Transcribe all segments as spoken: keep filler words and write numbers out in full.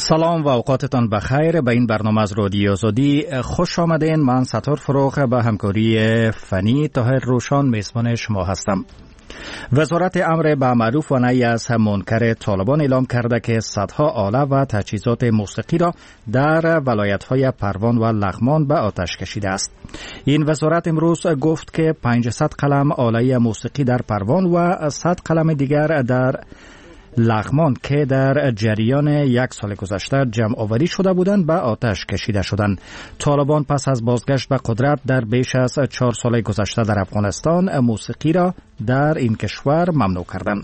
سلام و اوقاتتان بخیر. به این برنامه از رادیو آزادی خوش آمدین. من ستار فروغ به همکاری فنی طاهر روشان میزبان شما هستم. وزارت امر به معروف و نهی از منکر طالبان اعلام کرده که صدها آله و تجهیزات موسیقی را در ولایت‌های پروان و لغمان به آتش کشیده است. این وزارت امروز گفت که پانصد قلم آله موسیقی در پروان و صد قلم دیگر در لغمان که در جریان یک سال گذشته جمع آوری شده بودند به آتش کشیده شدند. طالبان پس از بازگشت به قدرت در بیش از چهار سال گذشته در افغانستان موسیقی را در این کشور ممنوع کردند.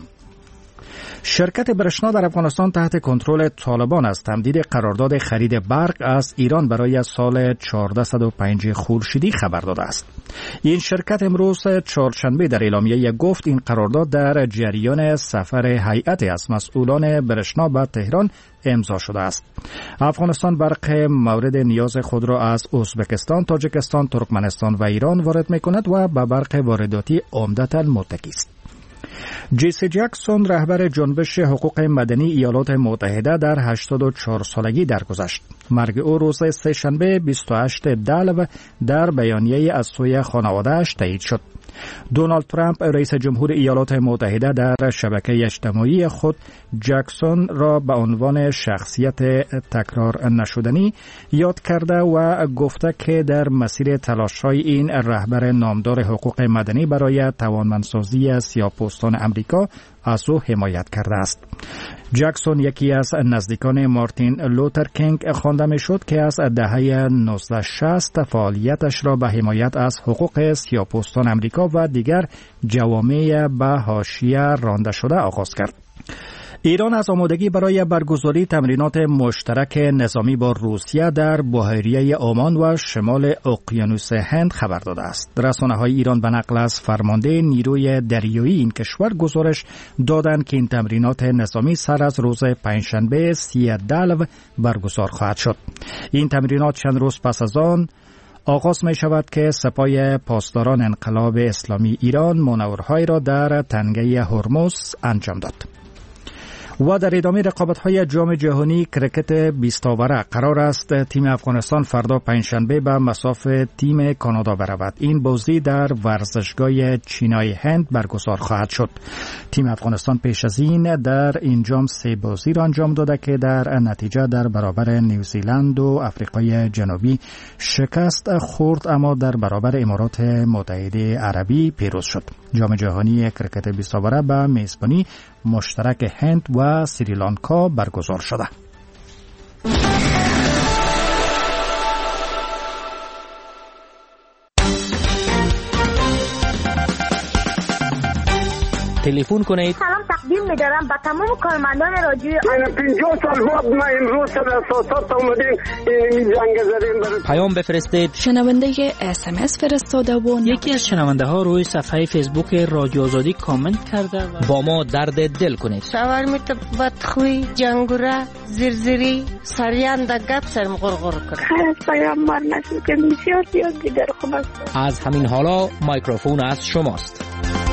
شرکت برشنا در افغانستان تحت کنترل طالبان از تمدید قرارداد خرید برق از ایران برای سال چهارصد و پنج خورشیدی خبر داده است. این شرکت امروز چهارشنبه در اعلامیه گفت این قرارداد در جریان سفر هیئت از مسئولان برشنا به تهران امضا شده است. افغانستان برق مورد نیاز خود را از ازبکستان، تاجیکستان، ترکمنستان و ایران وارد می‌کند و به برق وارداتی عمدتاً متکی است. جیسی جکسون رهبر جنبش حقوق مدنی ایالات متحده در هشتاد و چهار سالگی درگذشت. مرگ او روز سه‌شنبه بیست و هشتم دلو در بیانیه از سوی خانواده‌اش تایید شد. دونالد ترامپ رئیس جمهور ایالات متحده در شبکه اجتماعی خود جکسون را به عنوان شخصیت تکرار نشدنی یاد کرده و گفته که در مسیر تلاش‌های این رهبر نامدار حقوق مدنی برای توانمندسازی سیاه‌پوستان امریکا از او حمایت کرده است. جکسون یکی از نزدیکان مارتین لوتر کینگ خوانده می‌شد که از دهه نوزده شصت فعالیتش را به حمایت از حقوق سیاه‌پوستان امریکا و دیگر جوامع به حاشیه رانده شده آغاز کرد. ایران از آمادگی برای برگزاری تمرینات مشترک نظامی با روسیه در بحیره عمان و شمال اقیانوس هند خبر داده است. رسانه‌های ایران به نقل از فرمانده نیروی دریایی این کشور گزارش دادند که این تمرینات نظامی سر از روز پنجشنبه سی دلو برگزار خواهد شد. این تمرینات چند روز پس از آن آغاز می شود که سپاه پاسداران انقلاب اسلامی ایران مانورهای را در تنگه هرمز انجام داد. و در ادامه رقابت‌های جام جهانی کرکت بیست آوره قرار است تیم افغانستان فردا پنجشنبه به مصاف تیم کانادا برود. این بازی در ورزشگاه چینای هند برگزار خواهد شد. تیم افغانستان پیش از این در این جام سه بازی را انجام داده که در نتیجه در برابر نیوزیلند و آفریقای جنوبی شکست خورد، اما در برابر امارات متحده عربی پیروز شد. جام جهانی کرکت بیست آوره به میزبانی مشترک هند و سریلانکا برگزار شده. تلفن کنید. سلام تقدیم می‌دارم به تمام کارمندان رادیو. من پنجاه سال بعد ما امروز سر اساسات اومدیم این جنگ زدیم. پیام بفرستید. شنونده اس ام اس فرستاده و یکی از شنونده ها روی صفحه فیسبوک رادیو آزادی کامنت کرده و با ما درد دل کنید. شاور میت بدخوی جنگوره زرزری سریان د گپ سرم غرغر کرد. خیر پیام مار نشد که بسیار زیاد دیگر خوب است. از همین حالا میکروفون از شماست.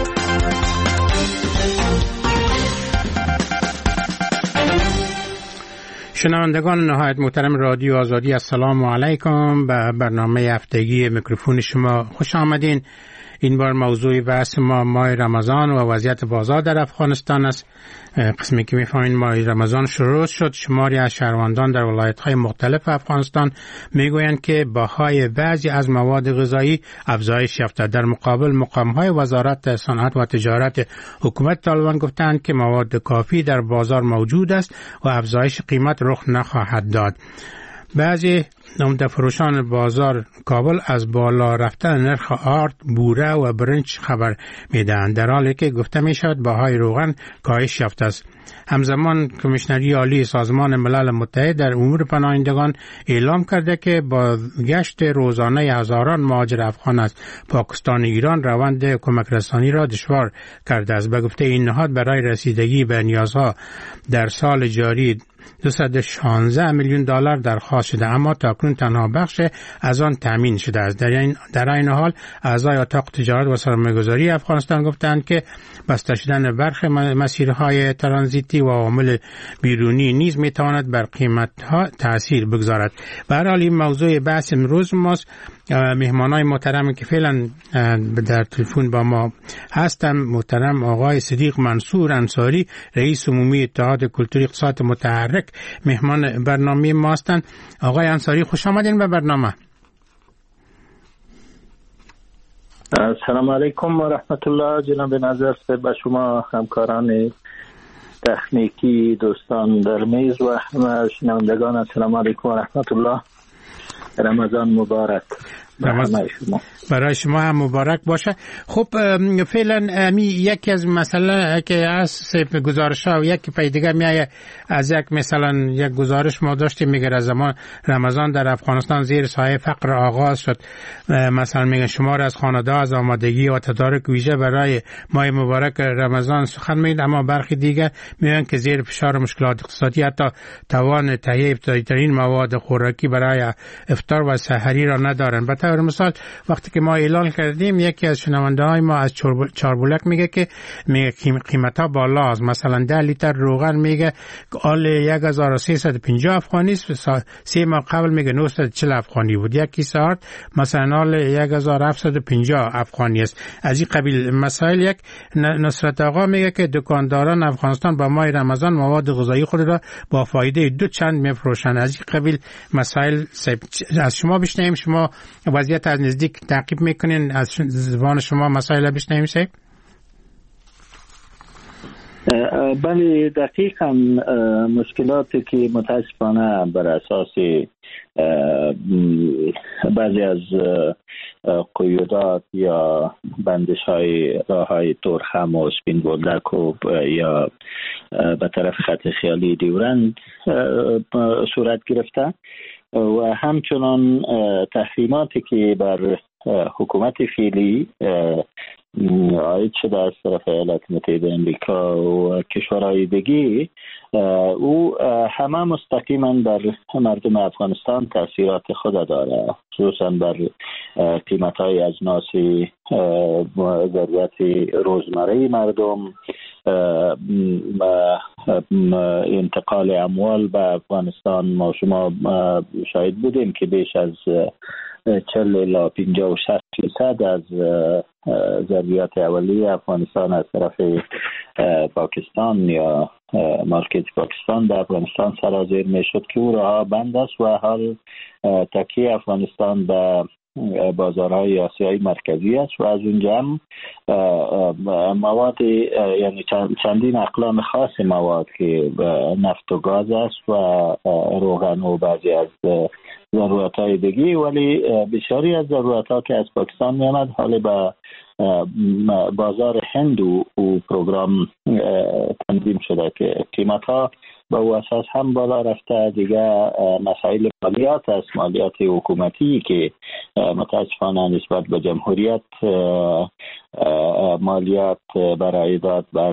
شنوندگان نهایت محترم رادیو آزادی، السلام علیکم. به برنامه هفتگی میکروفون شما خوش آمدین. این بار موضوع بحث ما ماه رمضان و وضعیت بازار در افغانستان است. قسمی که میفهمین ماه رمضان شروع شد، شماری از شهروندان در ولایت‌های مختلف افغانستان میگویند که بهای بعضی از مواد غذایی افزایش یافته. در مقابل مقام‌های وزارت صنعت و تجارت حکومت طالبان گفتند که مواد کافی در بازار موجود است و افزایش قیمت رخ نخواهد داد. بعضی نمده فروشان بازار کابل از بالا رفتن نرخ آرد، بوره و برنج خبر میدهند، در حالی که گفته می شود بهای روغن کاهش یافته است. همزمان کمیشنری عالی سازمان ملل متحد در امور پناهندگان اعلام کرده که با گشت روزانه هزاران مهاجر افغان از پاکستان و ایران روند کمک رسانی را دشوار کرده است. به گفته این نهاد برای رسیدگی به نیازها در سال جاری دویست و شانزده میلیون دلار درخواست شده، اما تاکنون تنها بخش از آن تامین شده است. در این در این حال اعضای اتاق تجارت و سرمایه‌گذاری افغانستان گفتند که بسته شدن برخی مسیرهای ترانزیتی و عوامل بیرونی نیز میتواند بر قیمت‌ها تاثیر بگذارد. به هر حال این موضوع بحث امروز ماست. مهمانای محترم که فعلا در تلفن با ما هستن، محترم آقای صدیق منصور انصاری، رئیس عمومی اتحاد کلتوری اقتصاد متحرک، مهمان برنامه ما هستند. آقای انصاری خوش آمدین به برنامه. السلام علیکم و رحمت الله. جناب نظر به شما، همکاران تکنیکی، دوستان در میز و همه شنوندگان، السلام علیکم و رحمت الله. رمضان مبارک برای شما هم مبارک باشه. خب فعلا می یکی از مسئله که از گزارش ها و یکی پای دیگه میایه از یک مثلا یک گزارش ما داشتیم میگه از زمان رمضان در افغانستان زیر سایه فقر آغاز شد. مثلا میگه شمار از خانواده از آمادگی و تدارک ویژه برای ماه مبارک رمضان سخن میگن، اما برخی دیگه میگن که زیر فشار مشکلات اقتصادی حتی توان تهیه ابتدایی ترین مواد خوراکی برای افطار و سحری را ندارن. به طور مثال وقتی که ما اعلان کردیم یکی از شنونده های ما از چاربولک میگه که میگه قیمت ها بالا است. مثلا ده لیتر روغن میگه آل یک هزار و سیصد و پنجاه افغانی است، سه ماه قبل میگه نهصد و چهل افغانی بود. یک کیسه آرد مثلا آل یک هزار و هفتصد و پنجاه افغانی است. از این قبیل مسائل. یک نصرت آقا میگه که دکانداران افغانستان با ماه رمضان مواد غذایی خود را با فایده دو چند میفروشند. از این قبیل مسائل از شما بشنویم. شما وضعیت از نزدیک تعقیب میکنین، از زبان شما مسائل بشنویم. سه بله دقیقاً مشکلاتی که متاسفانه بر اساس بعضی از قیودات یا بندش های راه های تورخم و سپین بولدک و یا به طرف خط خیالی دیورند صورت گرفته و همچنان تحریماتی که بر حکومت فعلی عاید شده از طرف ایالات متحده امریکا و کشورهای دیگه، او همه مستقیما بر مردم افغانستان تاثیرات خود داره، خصوصا بر قیمت‌های اجناس ضرورت روزمره مردم، انتقال اموال به افغانستان. ما شما شاهد بودیم که بیش از چهل الی پنجاه و شش فیصد از ضروریات اولیه افغانستان از طرف پاکستان یا مارکت پاکستان به افغانستان سرازیر می شد که او راه بند است و حال تکیه افغانستان به بازارهای آسیایی مرکزی است و از اونجا هم مواد یعنی چندین اقلام خاص مواد که نفت و گاز است و روغن و بعضی از ضرورت‌های دیگه، ولی بسیاری از ضرورت‌ها که از پاکستان می‌آمد حالا به بازار هند و پروگرام تنظیم شده که قیمت‌ها با او اساس هم بالا رفته. دیگه مسائل مالیات است، مالیات حکومتی که متاسفانه نسبت به جمهوریت مالیات برای داد بر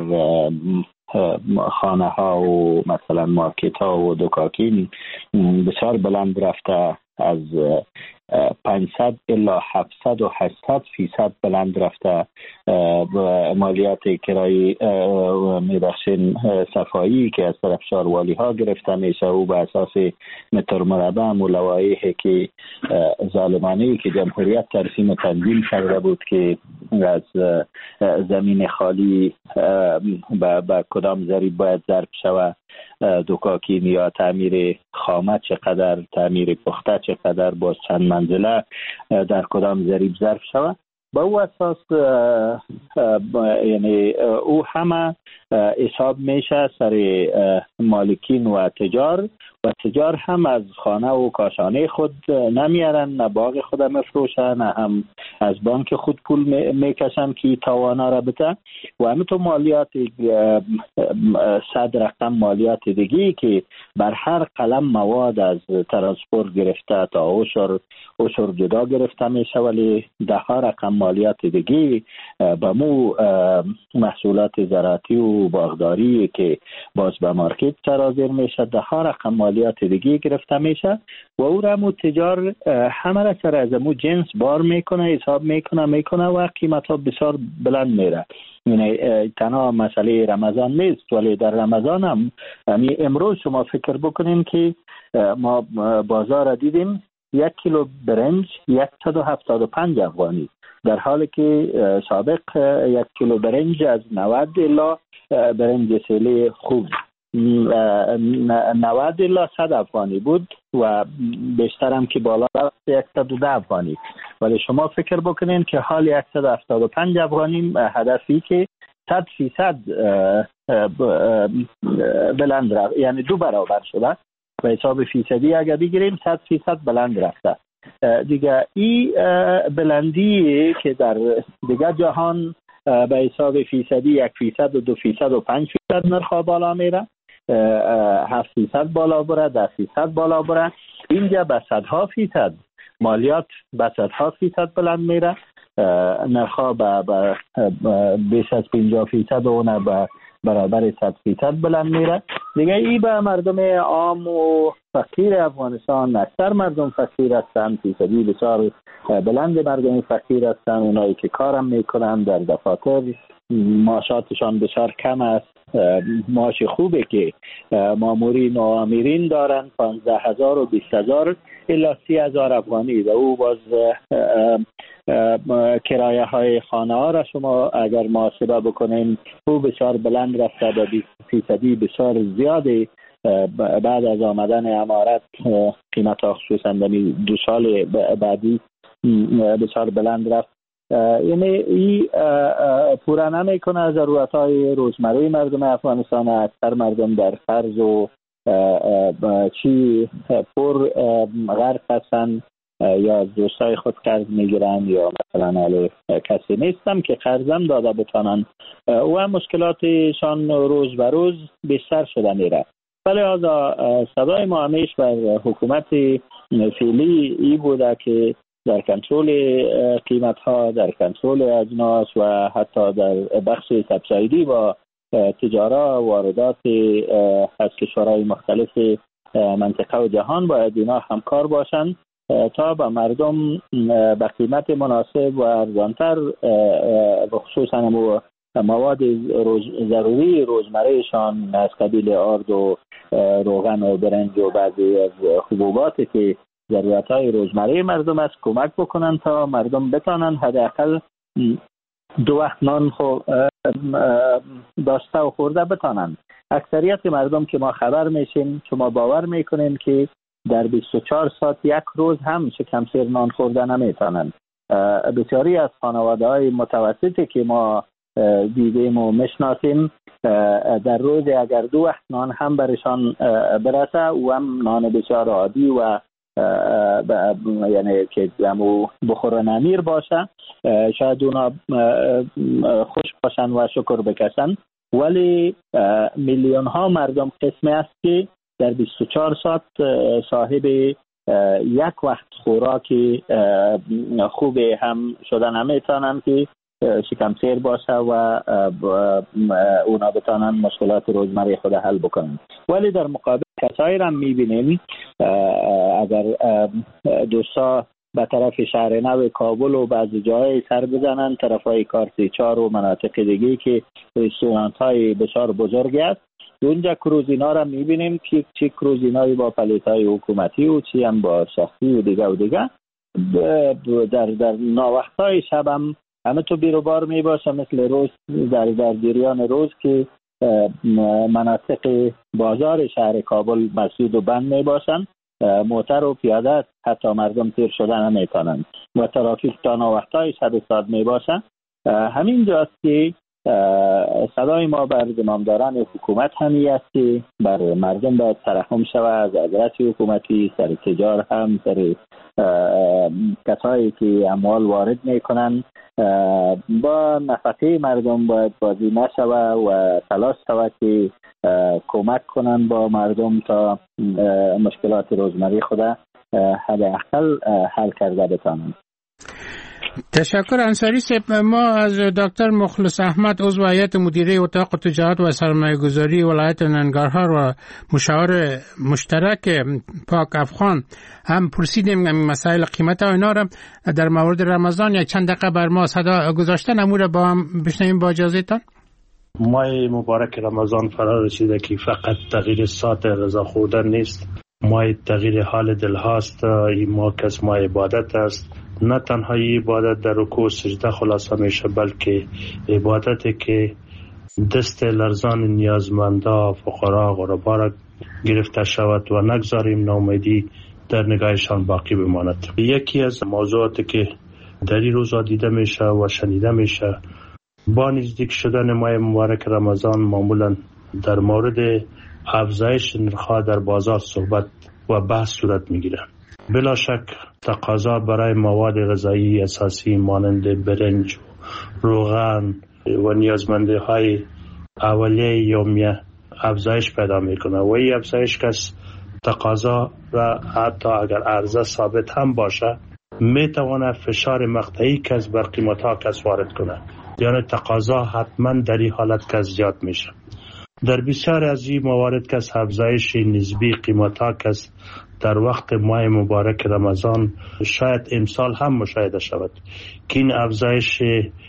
خانه ها و مثلا مارکت ها و دکاکین بسیار بلند رفته، از پانصد الی هفتصد و هشتصد فیصد بلند رفته. مالیات کرایه میبخشین صفایی که از طرف شاروالی ها گرفته میشه و به اساس متر مربع ملوایحی که ظالمانه‌ای که جمهوریت ترسیم و تنظیم کرده بود که از زمین خالی با کدام ضریب باید ضرب شود، دکاکین یا تعمیر خامه چقدر، تعمیر پخته چقدر، باز چند منزله در کدام ضریب ضرب شود. با او اساس یعنی او همه حساب میشه سر مالکین و تجار و تجار هم از خانه و کاشانه خود نمیارن، نه باغ خود میفروشن، نه هم از بانک خود پول میکشن که توانا را بده. و همینطور مالیات صد رقم مالیات دیگی که بر هر قلم مواد از ترانسپورت گرفته تا اوشر اوشر جدا گرفته میشه، ولی ده ها رقم مالیات دیگی به مو محصولات زراعتی و باغداری که باز به مارکت سرازیر میشه ده ها رقم مالیات دیگی گرفته میشه و او را مو تجار همه را سر از مو جنس بار میکنه، حساب میکنه میکنه و قیمت ها بسیار بلند میره. یعنی تنها مسئله رمضان نیست، ولی در رمضان هم امروز شما فکر بکنین که ما بازار دیدیم یک کیلو برنج صد و هفتاد و پنج افغانی، در حالی که سابق یک کیلو برنج از نود الی برنج سیلی خوب نود الی صد افغانی بود و بیشتر هم که بالا رفت صد و ده افغانی. ولی شما فکر بکنین که حال صد و هفتاد و پنج افغانی هدفی که صد فیصد بلند رفت، یعنی دو برابر شده. به حساب فیصدی اگر بگیریم صد فیصد بلند رفته دیگه. این بلندی که در دیگه جهان به حساب فیصدی یک فیصد و دو فیصد و پنج فیصد نرخ بالا میره، هفت فیصد بالا بره، ده فیصد بالا بره. اینجا به صدها فیصد مالیات به صدها فیصد بلند میره، نرخ به بیش از پنجاه فیصد و اون به برابر صد فیصد بلند میره دیگه. ای به مردم عام و فقیر افغانستان، اکثر مردم فقیر هستن، فیصدی بسیار بلند مردم فقیر هستن، اونایی که کارم میکنن در دفاتر معاشاتشان بسیار کم است. معاش خوبه که مامورین و آمیرین دارن پانزده هزار و بیست هزار الی سی هزار افغانی و او باز کرایه های خانه ها را شما اگر محاسبه بکنین او بسیار بلند رفته به بیست فیصدی بسیار زیاده. بعد از آمدن امارت قیمت ها خصوصا دو سال بعدی بسیار بلند رفت. یعنی این پورا نمیکنه ضرورت های روزمره مردم افغانستان. اکثر مردم در قرض و چی پر غرق هستن یا دوستای خود قرض میگیرن یا مثلا علی کسی نیستم که قرضم داده بتانن و مشکلاتشان روز به روز بیشتر شده میره. ولی از صدای ما همیش بر حکومت فعلی ای بوده که در کنترل قیمت ها، در کنترل اجناس و حتی در بخش سبسایدی با تجارت واردات از کشورهای مختلف منطقه و جهان باید اینا همکار باشند تا به مردم به قیمت مناسب و ارزانتر خصوصا مواد روز ضروری روزمرهشان از قبیل آرد و روغن و برنج و بعضی از حبوباتی که ضرورت‌های روزمره مردم است کمک بکنن تا مردم بتانن حداقل دو وقت نان خو داشته و خورده بتانن. اکثریت مردم که ما خبر میشیم شما باور میکنین که در بیست و چهار ساعت یک روز هم شکم سیر نان خورده نمیتونن. بسیاری از خانواده‌های متوسطی که ما دیدیم و مشناسیم در روز اگر دو وقت نان هم برشان برسه و هم نان بسیار عادی و یعنی که همو بخور نمیر باشه شاید اونا خوش باشن و شکر بکشن. ولی میلیون ها مردم قسمی است که در بیست و چهار ساعت صاحب یک وقت خوراکی خوب هم شدن نمیتونن که شکم سیر باشه و اونا بتانن مشکلات روزمره خود حل بکنن. ولی در مقابل کسایی را میبینیم اگر دوستا به طرف شهر نو کابل و بعضی جای سر بزنن طرفای کارتی چار و مناطق دیگه که رستورانت های بسیار بزرگ است اونجا کروزینا را میبینیم که چی کروزینایی با پلیت های حکومتی و چی هم با شخصی و دیگه و دیگه در در ناوقت های شب هم همه تو بیروبار می باشه مثل روز در در جریان روز که مناطق بازار شهر کابل مسدود و بند می باشن. موتر و پیاده حتی مردم تیر شدن نمیتونن و ترافیک تا ناوقت های شب ساعت می باشن. همین جاست که صدای ما بر زمامداران حکومت همی است که بر مردم باید ترحم شود از عدالت حکومتی، سر تجار هم، سر کسایی که اموال وارد میکنن با نفقه مردم باید بازی نشود و تلاش شود که کمک کنن با مردم تا مشکلات روزمره خود حداقل حل کرده بتانند. تشکر انصاری صاحب. ما از دکتر مخلص احمد عضو هیئت مدیره اتاق تجارت و سرمایه گذاری ولایت ننگرهار و مشاور مشترک پاک افغان هم پرسیدیم مسائل قیمت و اینا را در مورد رمضان. یک چند دقیقه بر ما صدا گذاشتن، امور با هم بشنویم با اجازهتان. ماه مبارک رمضان فرا رسیده که فقط تغییر ساعت رضا خوردن نیست، ماه تغییر حال دل هاست. این ماه کس ماه عبادت است، نه تنها عبادت در رکوع و سجده خلاصه میشه، بلکه عبادتی که دست لرزان نیازمندا فقرا غربا را گرفته شود و نگذاریم ناامیدی در نگاهشان باقی بماند. یکی از موضوعاتی که در این روزا دیده میشه و شنیده میشه با نزدیک شدن ماه مبارک رمضان معمولا در مورد افزایش نرخ‌ها در بازار صحبت و بحث صورت میگیره. بلا شک تقاضا برای مواد غذایی اساسی مانند برنج، روغن و نیازمندی های اولیه یومیه افزایش پیدا میکنه و این افزایش کس تقاضا را حتی اگر عرضه ثابت هم باشه میتونه فشار مقطعی کس بر قیمت ها کس وارد کنه، یعنی تقاضا حتما در این حالت کس زیاد میشه. در بسیار از این موارد کس افزایش نسبی قیمت ها کس در وقت ماه مبارک رمضان شاید امسال هم مشاهده شود که این افزایش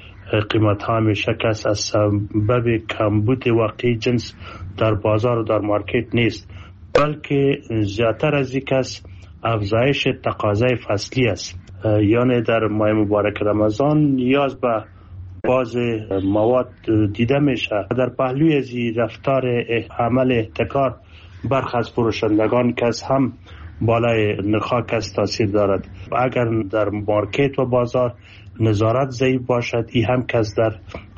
قیمت ها میشه کس از سبب کمبود واقعی جنس در بازار و در مارکت نیست، بلکه زیادتر از این کس افزایش تقاضای فصلی است. یعنی در ماه مبارک رمضان نیاز به باز مواد دیده میشه. در پهلوی از رفتار عمل احتکار برخی از فروشندگان کس هم بالای نرخ کس تاثیر دارد. اگر در مارکت و بازار نظارت ضعیف باشد ای هم کس در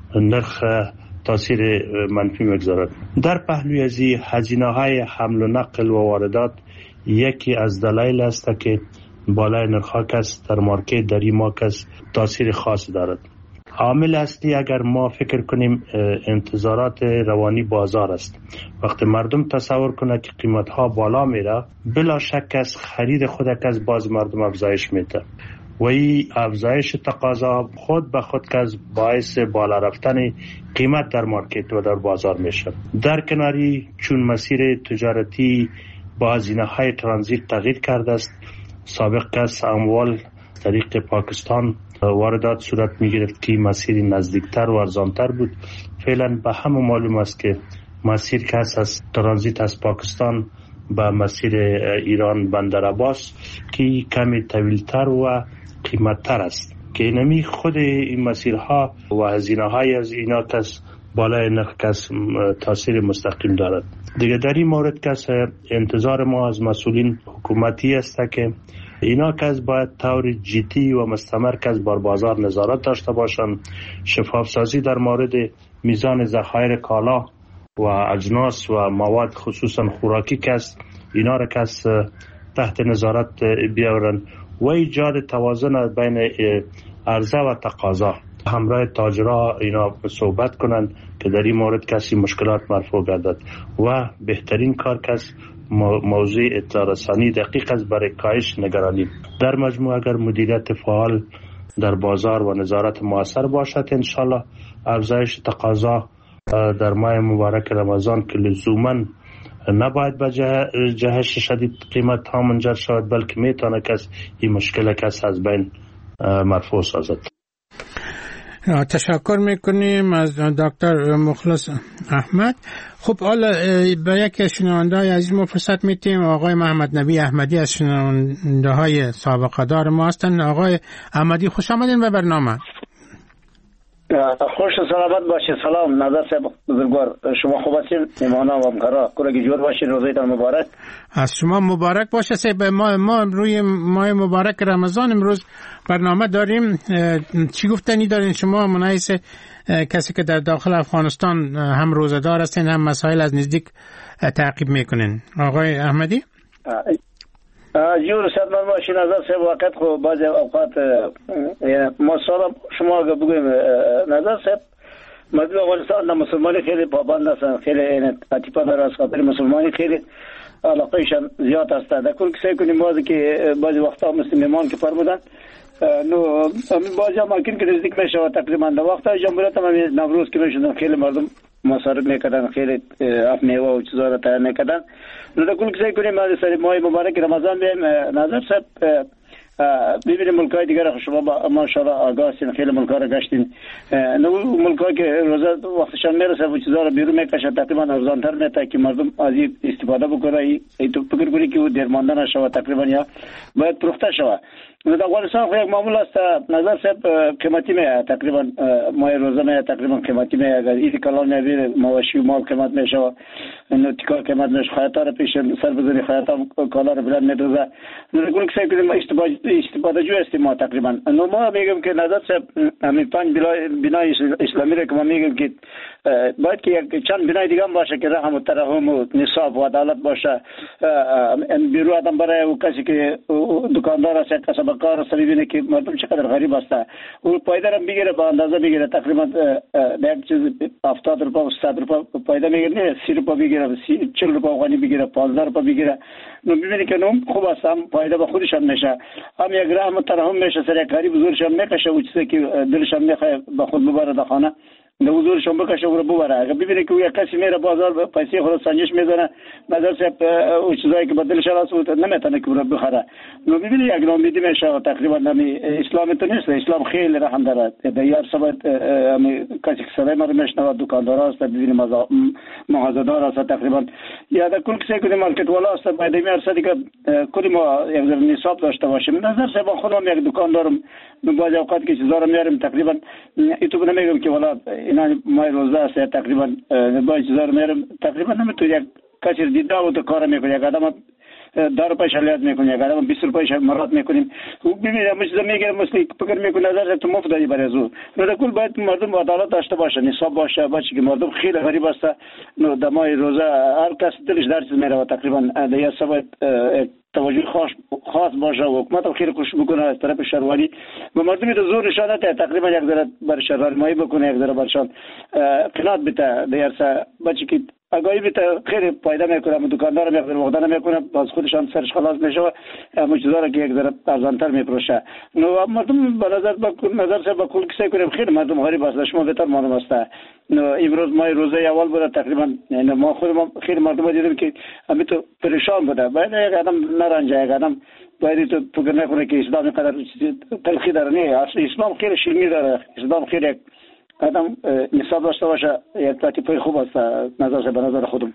نرخ تاثیر منفی میگذارد. در پهلوی از هزینه های حمل و نقل و واردات یکی از دلایل است که بالای نرخ کس در مارکت در این ماه کس تاثیر خاص دارد. عامل اصلی اگر ما فکر کنیم انتظارات روانی بازار است. وقتی مردم تصور کنه که قیمت ها بالا میره بلا شک از خرید خود از باز مردم افزایش میده و این افزایش تقاضا خود به خود که از باعث بالا رفتن قیمت در مارکت و در بازار میشه. در کناری چون مسیر تجارتی با هزینه های ترانزیت تغییر کرده است، سابق کس اموال طریق پاکستان واردات صورت می گرفت که مسیر نزدیکتر و ارزانتر بود. فعلا به همه معلوم است که مسیر که از ترانزیت از پاکستان به مسیر ایران بندر عباس که کمی طویلتر و قیمتتر است که اینمی خود این مسیرها و هزینه های از اینا کس بالای نرخ کس تاثیر مستقیم دارد. دیگه در این مورد کس انتظار ما از مسئولین حکومتی است که اینا کس باید طور جدی و مستمر کس بر بازار نظارت داشته باشند. شفاف سازی در مورد میزان ذخایر کالا و اجناس و مواد خصوصا خوراکی کس اینا را کس تحت نظارت بیاورن و ایجاد توازن بین عرضه و تقاضا. همراه تاجرها اینا صحبت کنند که در این مورد کسی مشکلات مرفوع گردد و بهترین کار کس موضوع اطلاع رسانی دقیق از برای کاهش نگرانی. در مجموع اگر مدیریت فعال در بازار و نظارت موثر باشد انشالله افزایش تقاضا در ماه مبارک رمضان که لزوما نباید به جهش شدید قیمت ها منجر شود بلکه میتونه کس این مشکل کس از بین مرفوع سازد. تشکر میکنیم از دکتر مخلص احمد. خب حالا به یک شنونده های عزیز ما فرصت میتیم. آقای محمد نبی احمدی از شنونده های سابقه دار ما هستند. آقای احمدی خوش آمدین به برنامه. خوش و سلامت باشید. سلام نظر صاحب بزرگوار، شما خوب هستین؟ میهمانا و همکارا کلگی جور باشین، روزتان مبارک. از شما مبارک باشه. صاحب ما ما روی ماه مبارک رمضان امروز برنامه داریم. چی گفتنی دارین شما منایس کسی که در داخل افغانستان هم روزدار هستین هم مسائل از نزدیک تعقیب میکنین؟ آقای احمدی جور صد من باشین نظر صاحب. وقت خو بعضی اوقات ما سوال شما بگویم نظر صاحب، مردم افغانستان در مسلمانی خیلی پابند هستن، خیلی عاطفه داره از خاطر مسلمانی، خیلی علاقهشان زیاد هست. در کل کسی کنیم بعضی که بعضی وقتا مثل میمان که فرمودن نو بعضی ممکن که نزدیک میشه تقریبا در وقتا جمهوریت هم نوروز که میشدن خیلی مردم مصارف میکردن، خیلی اف میوه و چیزا رو تیار میکردن. نو در کل کسی کنیم سری ماه مبارک رمضان بیم نظر صاحب ببینیم ملکای دیگر شما با ماشاءالله آگاه هستین، خیلی ملکا رو گشتین. نو ملکا که روزه وقتشان میرسه و چیزا رو بیرون میکشه تقریبا ارزانتر میته که مردم از این استفاده بکنه. ای تو فکر کنی که او درمانده نشوه تقریبا یا باید پروخته شوه. در افغانستان خو یک معمول است نظر صاحب قیمتی میه تقریبا ماه روزه میه تقریبا قیمتی میه. اگر ایدی کلان میبینه مواشی و مال قیمت میشه، اینو تکار قیمت میشه، خیاطا رو پیش سر بزنی خیاطا کالا رو بلند میدوزه. نگون که سعی کنیم استفاده جو هستیم ما تقریبا. نو ما میگم که نظر صاحب همین پنج بنای اسلامی رو که ما میگم که باید که یک چند بنای دیگه هم باشه که رحم و ترحم و نصاب و عدالت باشه. بیرو آدم برای او کسی که دکاندار است کسب کار است ببینه که مردم چقدر غریب است، او پایدار هم بگیره با اندازه بگیره تقریبا یک چیز هفتاد روپیه و صد روپیه پایدار میگیره، سی روپیه بگیره، چهل روپیه افغانی بگیره، پانزده روپیه بگیره. نو ببینی که نوم خوب است، هم پایده به خودش هم میشه، هم یک رحم و ترحم میشه، سر یک غریب زورش هم میکشه و چیزی که دلش هم میخواد به خود ببره در خانه نو زورش هم بکشه و ببره. اگر ببینی که یک کسی میره بازار پیسه خود سنجش میزنه نظر صاحب او چیزایی که به دلش راست نمیتونه که رو بخره. نو ببینی یک ناامیدی میشه تقریبا. نمی اسلام تو نیست، اسلام خیلی رحم داره. در یار سبت امی کسی که صدای ما رو میشنوه دکاندار است، ببینی مغازه‌دار است تقریبا، یا در کل کسی که مارکت والا است باید میارسه که کلی ما یک نصاب داشته باشیم. نظر صاحب خودم یک دکاندارم بعضی اوقات که چیزا رو میارم تقریبا ایتو نمیگم که والا اینا مای روزه است تقریبا با چیزا رو میارم تقریبا نمیتونه یک کسی دیده و تو کار میکنه. یک آدم دار روپیه شلیات میکنه، یک آدم بیست روپیه مرات میکنیم. ببینید همه چیزا میگیره مثل فکر میکنه نظر تو مفت دادی برای زو. نو در کل باید مردم عدالت داشته باشه، نصاب باشه، باشه که مردم خیلی غریب است. نو در ماه روزه هر کس دلش در چیز میره و تقریبا در یه سبب توجه خاص خاص باشه و حکومت هم خیلی خوش بکنه از طرف شهروانی و مردمی رو زور نشانه ده تقریبا یک ذره بر شهروانی بکنه، یک ذره برشان قناعت بده دیرسه بچه که اگاهی بده خیلی فایده میکنه. دکاندار میگذره وقتا نمیکنه باز خودشان سرش خلاص میشه و مجزا که یک ذره ارزانتر میفروشه. نو مردم به نظر با نظر سه با کل کسی کنیم خیلی مردم غریب است، شما بهتر معلوم است. نو امروز ما روزه اول بود تقریبا یعنی ما خود ما خیلی مردم دیدیم که همین تو پریشان بوده. باید یک آدم نرنجه، یک آدم باید تو فکر نکنه که اسلام قدر تلخی داره. نه، اسلام خیلی شیرینی داره، اسلام خیلی آدم نصاب داشته باشه، یک تاکید خوب است نظر به نظر خودم.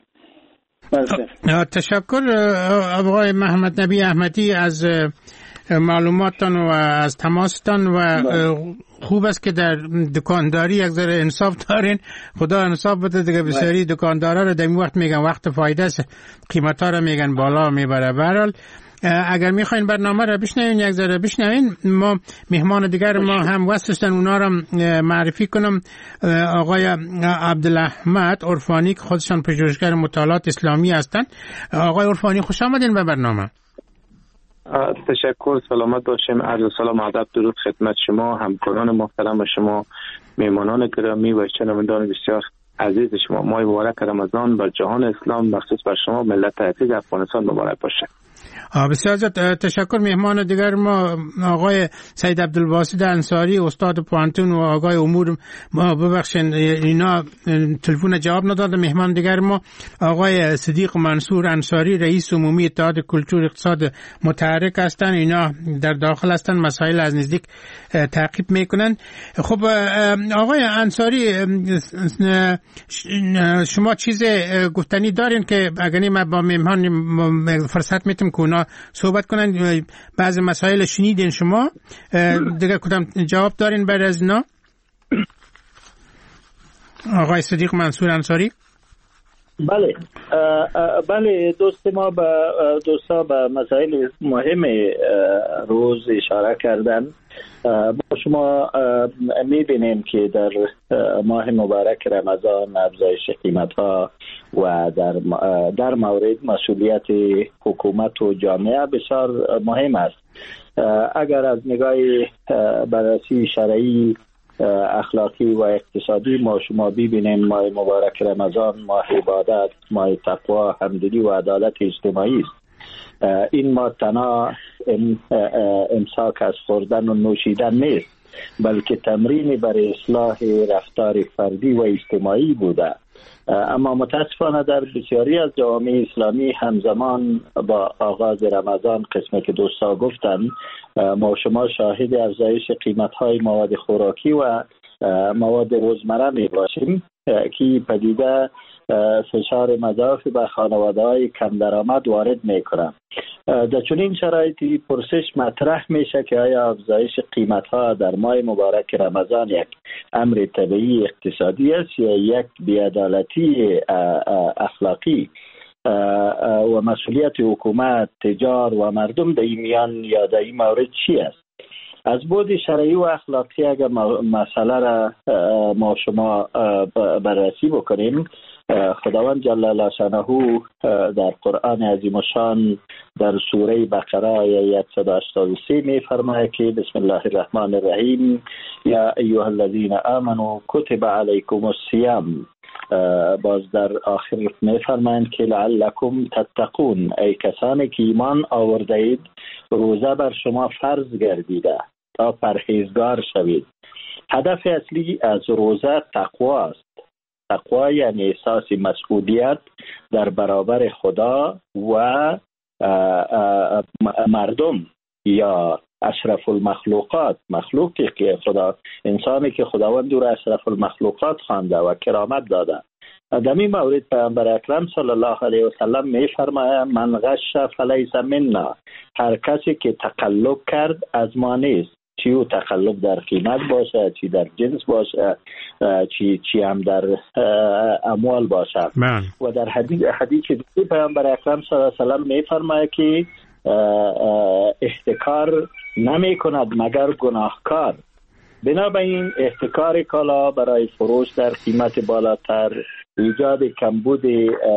تشکر آقای محمد نبی احمدی از معلوماتتان و از تماستان و خوب است که در دکانداری یک ذره انصاف دارین. خدا انصاف بده دیگه. بسیاری دکاندارا رو در این وقت میگن وقت فایده است، قیمتا رو میگن بالا میبره. برحال اگر میخواین برنامه رو بشنوین یک ذره بشنوین. ما مهمان دیگر ما هم واسطن اونا رو معرفی کنم. آقای عبدالاحمد عرفانی که خودشان پژوهشگر مطالعات اسلامی هستند. آقای عرفانی خوش آمدین به برنامه. تشکر، سلامت باشیم. عرض سلام و ادب درود خدمت شما، همکاران محترم و شما میهمانان گرامی و شنوندگان بسیار عزیز شما. ماه مبارک رمضان بر جهان اسلام مخصوص بر شما ملت عزیز افغانستان مبارک باشه. بسیار زیاد تشکر. مهمان دیگر ما آقای سید عبدالباسط انصاری استاد پوانتون و آقای امور ما ببخشید اینا تلفن جواب ندادن. مهمان دیگر ما آقای صدیق منصور انصاری رئیس عمومی اتحاد کلتور اقتصاد متحرک هستند. اینا در داخل هستند، مسائل از نزدیک تعقیب میکنن. خب آقای انصاری شما چیز گفتنی دارین که اگر ما با مهمان فرصت میتیم که اونا صحبت کنن؟ بعضی مسائل شنیدین شما دیگه، کدام جواب دارین بعد از اینا؟ آقای صدیق منصور انصاری. بله بله دوست ما به دوستا به مسائل مهم روز اشاره کردن. با شما میبینیم که در ماه مبارک رمضان افزایش قیمت ها و در در مورد مسئولیت حکومت و جامعه بسیار مهم است. اگر از نگاه بررسی شرعی، اخلاقی و اقتصادی ما شما ببینیم ماه مبارک رمضان ماه عبادت، ماه تقوا، همدلی و عدالت اجتماعی است. این ماه تنها امساک از خوردن و نوشیدن نیست، بلکه تمرین برای اصلاح رفتار فردی و اجتماعی بوده. اما متاسفانه در بسیاری از جوامع اسلامی همزمان با آغاز رمضان، قسمه که دوستا گفتن، ما شما شاهد افزایش قیمت‌های مواد خوراکی و مواد روزمره می باشیم که پدیده فشار مضاعف به خانواده‌های کم درآمد وارد می‌کنند. در چنین شرایطی پرسش مطرح میشه که آیا افزایش قیمت‌ها در ماه مبارک رمضان یک امر طبیعی اقتصادی است یا یک بی‌عدالتی اخلاقی و مسئولیت حکومت، تجار و مردم در این میان یا در این مورد چی است؟ از بعد شرعی و اخلاقی اگر مسئله را ما شما بررسی بکنیم، خداوند جل شانه در قرآن عظیم الشان در سوره بقره آیه صد و هشتاد و سه می فرماید که بسم الله الرحمن الرحیم یا ایها الذین آمنوا کتب علیکم الصیام. باز در آخر می فرمایند که لعلکم تتقون، ای کسانی که ایمان آورده اید روزه بر شما فرض گردیده تا پرهیزگار شوید. هدف اصلی از روزه تقوا است. تقوا یعنی احساس مسئولیت در برابر خدا و مردم یا اشرف المخلوقات، مخلوقی که خدا، انسانی که خداوند او را اشرف المخلوقات خوانده و کرامت داده. در این مورد پیامبر اکرم صلی الله علیه و سلم می فرماید من غش فلیس منا، هر کسی که تقلب کرد از ما نیست. چی او تقلب در قیمت باشه، چی در جنس باشه، چی چی هم در اموال باشه. من. و در حدیث حدیث دیگه پیامبر اکرم صلی الله علیه و سلم می فرماید که احتکار نمی کند مگر گناهکار. بنابراین احتکار کالا برای فروش در قیمت بالاتر، ایجاد کمبود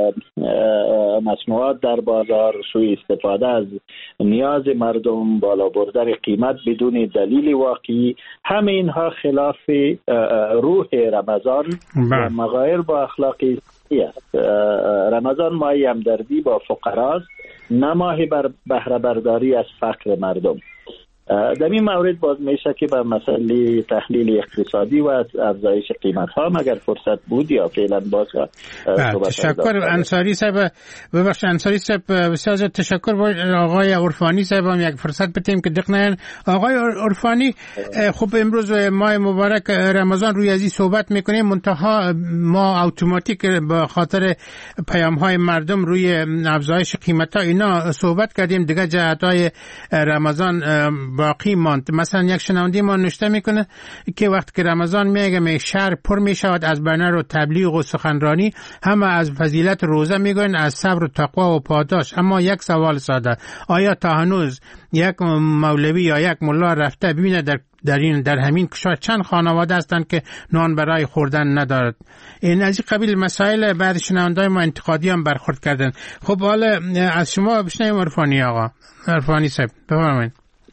مصنوعات در بازار، سوء استفاده از نیاز مردم، بالا بردن قیمت بدون دلیل واقعی، همه اینها خلاف روح رمضان و مغایر با اخلاقی است. رمضان ماه همدردی با فقراست، نه ماه بر بهره برداری از فقر مردم. در این مورد باز میشه که به مسئله تحلیل اقتصادی و افزایش قیمت ها مگر فرصت بود یا فعلا باز تشکر انصاری صاحب. ببخش انصاری صاحب بسیار تشکر. با آقای عرفانی صاحب هم یک فرصت بدیم که دقیقاً آقای عرفانی، خب امروز ماه مبارک رمضان روی ازی صحبت میکنیم، منتها ما اتوماتیک به خاطر پیام های مردم روی افزایش قیمت ها اینا صحبت کردیم، دیگه جهت های رمضان باقی ماند. مثلا یک شنونده ما نوشته میکنه که وقتی که رمضان میگه می شهر پر میشود از بنر و تبلیغ و سخنرانی، همه از فضیلت روزه میگن، از صبر و تقوا و پاداش. اما یک سوال ساده، آیا تا هنوز یک مولوی یا یک ملا رفته ببینه در در این در همین کشور چند خانواده هستند که نان برای خوردن ندارد؟ این از این قبیل مسائل بعد شنوندای ما انتقادی هم برخورد کردن. خب حالا از شما بشنویم عرفانی آقا. عرفانی صاحب بفرمایید.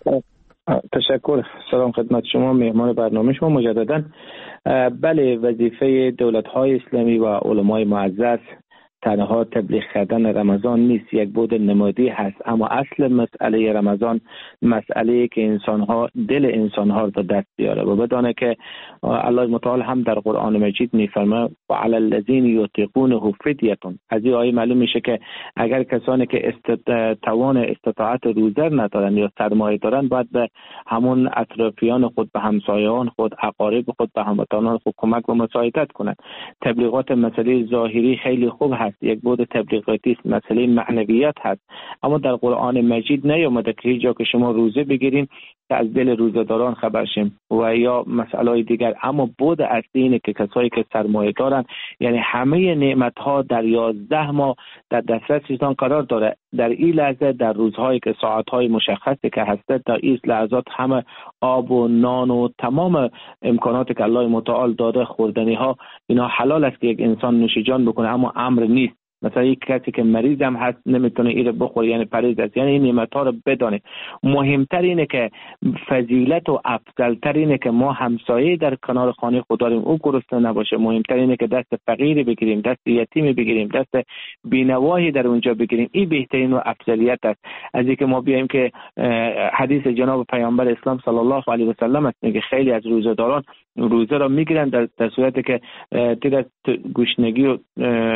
تشکر. سلام خدمت شما، مهمان برنامه شما مجددا. بله، وظیفه دولت‌های اسلامی و علمای معزز تنها تبلیغ کردن رمضان نیست، یک بود نمادی هست، اما اصل مسئله رمضان مسئله که انسان‌ها دل انسان‌ها رو به دست بیاره و بدانه که الله متعال هم در قرآن مجید می‌فرماید و علی الذین یطیقونه فدیه. از این آیه معلوم میشه که اگر کسانی که استط... توان استطاعت روزه ندارن یا سرمایه دارن باید به همون اطرافیان خود، به همسایه‌ان خود، اقارب خود، به هموطنان خود کمک و مساعدت کنند. تبلیغات مسئله ظاهری خیلی خوب هست، یک بود تبلیغاتی است، مسئله معنویت هست، اما در قرآن مجید نیامده که هیچ جا که شما روزه بگیرین که از دل روزه‌داران خبر شیم و یا مسائل دیگر، اما بود اصلی اینه که کسایی که سرمایه دارن، یعنی همه نعمت ها در یازده ماه در دسترسشان قرار داره. در این لحظه، در روزهایی که ساعتهای مشخصی که هست، در این لحظات همه آب و نان و تمام امکاناتی که الله متعال داده، خوردنی ها، اینا حلال است که یک انسان نوش جان بکنه، اما امر نیست. مثلا یک کسی که مریض هم هست نمیتونه اینو بخوره، یعنی پرهیز است. یعنی این نعمت ها رو بدانه. مهمتر اینه که فضیلت و افضلتر اینه که ما همسایه در کنار خانه خود داریم، او گرسنه نباشه. مهمتر اینه که دست فقیری بگیریم، دست یتیمی بگیریم، دست بینوایی در اونجا بگیریم. این بهترین و افضلیت است از اینکه ما بیایم که حدیث جناب پیامبر اسلام صلی الله علیه و سلم است که خیلی از روزه‌داران روزه را میگیرن در, در صورتی که تیر گوشنگی و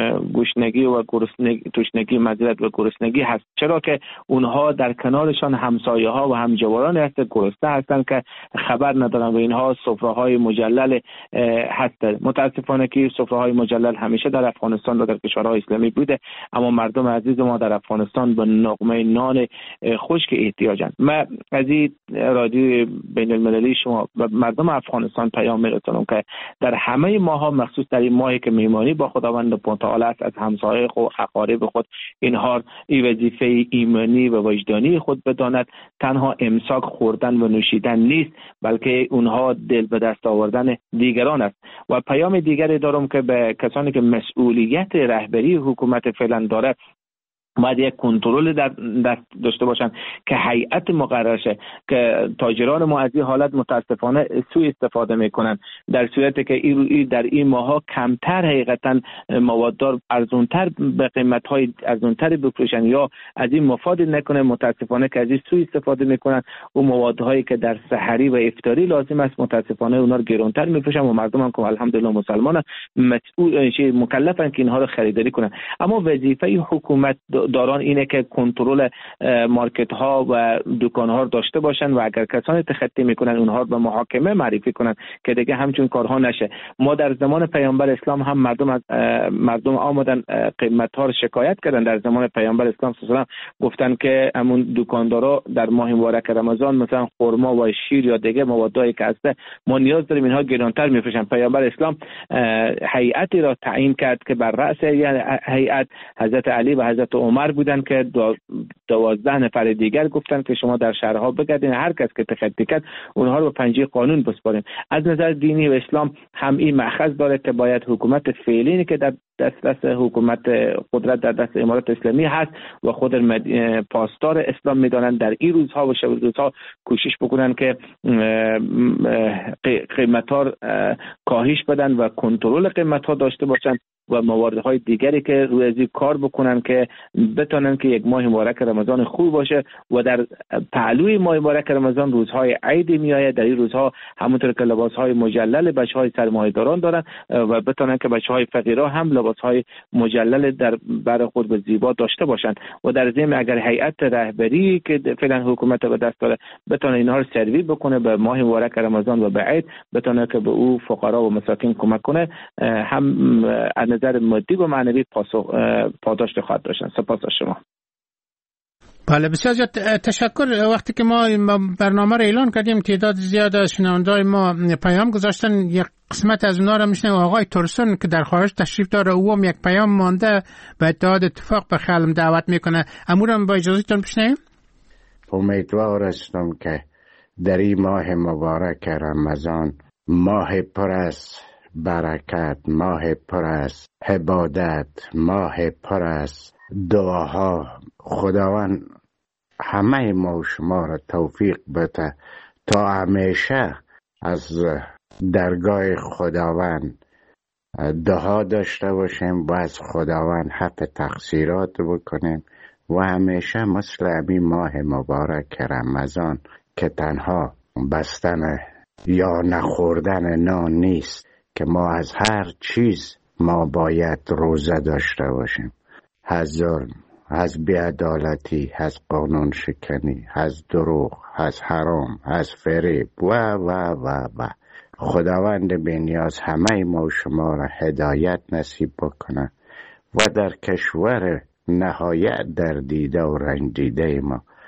گوشنگی و گرسنگی، تشنگی، مزرعت و گرسنگی هست. چرا که اونها در کنارشان همسایه ها و همجواران هست گرسنه هستند که خبر ندارن و اینها سفره های مجلل هست. متاسفانه که سفره های مجلل همیشه در افغانستان و در کشورهای اسلامی بوده، اما مردم عزیز ما در افغانستان به نغمه نان خشک احتیاجند. من از این رادیو بین المللی شما و مردم افغانستان پیام میرسونم که در همه ماها، مخصوص در این ماهی که میهمانی با خداوند متعال است، از همسایه خود، اقارب خود، اینها این وظیفه ایمانی و وجدانی خود بداند. تنها امساک خوردن و نوشیدن نیست، بلکه اونها دل به دست آوردن دیگران است. و پیام دیگری دارم که به کسانی که مسئولیت رهبری حکومت فعلا داره، باید یک کنترل در دست داشته باشن که هیئت مقرر شه که تاجران ما از این حالت متاسفانه سوء استفاده میکنن، در صورتی که این در این ماها کمتر حقیقتا مواددار ارزونتر به قیمت‌های ارزونتر بفروشن یا از این مفاد نکنه. متاسفانه که از این سوء استفاده میکنن و موادهایی که در سحری و افطاری لازم است متاسفانه اونا رو گرانتر میفروشن و مردم هم که الحمدلله مسلمانان مسئول مکلفن که اینها رو خریداری کنن. اما وظیفه حکومت داران اینه که کنترل مارکت ها و دکان ها داشته باشن و اگر کسانی تخطی میکنن اونها رو به محاکمه معرفی کنن که دیگه همچون کارها نشه. ما در زمان پیامبر اسلام هم مردم از مردم آمدن قیمت ها رو شکایت کردن. در زمان پیامبر اسلام صلی الله علیه و گفتن که همون دکاندارا در ماه مبارک رمضان مثلا خرما و شیر یا دیگه موادایی که هست ما نیاز داریم اینها گرانتر میفروشن. پیامبر اسلام هیئتی را تعیین کرد که بر رأس هیئت حضرت علی و حضرت عمر بودن که دوازده نفر دیگر گفتن که شما در شهرها بگردین، هر کس که تخطی کرد اونها رو به پنجه قانون بسپارین. از نظر دینی و اسلام هم این مأخذ داره که باید حکومت فعلی که در دست حکومت قدرت در دست امارات اسلامی هست و خود پاسدار اسلام میدانن در این روزها و شب روزها کوشش بکنن که قیمت‌ها کاهش بدن و کنترل قیمت‌ها داشته باشن و مواردهای دیگری که روی از کار بکنن که بتونن که یک ماه مبارک رمضان خوب باشه و در پهلوی ماه مبارک رمضان روزهای عید میآید. در این روزها همونطور که لباسهای مجلل بچهای سرمایه‌داران دارن و بتونن که بچهای فقیرها هم لباسهای مجلل در بر خود به زیبا داشته باشن و در ضمن اگر هیئت رهبری که فعلا حکومت به دست داره بتونه اینها رو سروی بکنه به ماه مبارک رمضان و به عید، بتونه که به او فقرا و مساکین کمک کنه، هم از نظر مادی و معنوی پاسخ پاداش خواهد داشتن. سپاس از شما. بله بسیار زیاد تشکر. وقتی که ما برنامه را اعلان کردیم تعداد زیاد از شنونده‌های ما پیام گذاشتن. یک قسمت از اونها را میشنیم. آقای تورسون که در خارج تشریف داره او هم یک پیام مانده به اتحاد اتفاق به خلم دعوت میکنه. امورم با اجازهتون بشنویم. امیدوار هستم که در این ماه مبارک رمضان ماه پر از برکت، ماه پر از عبادت، ماه پر از دعاها، خداوند همه ما و شما را توفیق بده تا همیشه از درگاه خداوند دعا داشته باشیم و از خداوند حق تقصیرات بکنیم و همیشه مثل همین ماه مبارک رمضان که تنها بستن یا نخوردن نان نیست که ما از هر چیز ما باید روزه داشته باشیم. از ظلم، از بی‌عدالتی، از قانون شکنی، از دروغ، از حرام، از فریب و و و و خداوند بی‌نیاز همه ما و شما را هدایت نصیب بکنه و در کشور نهایت در دیده و رنجیده ما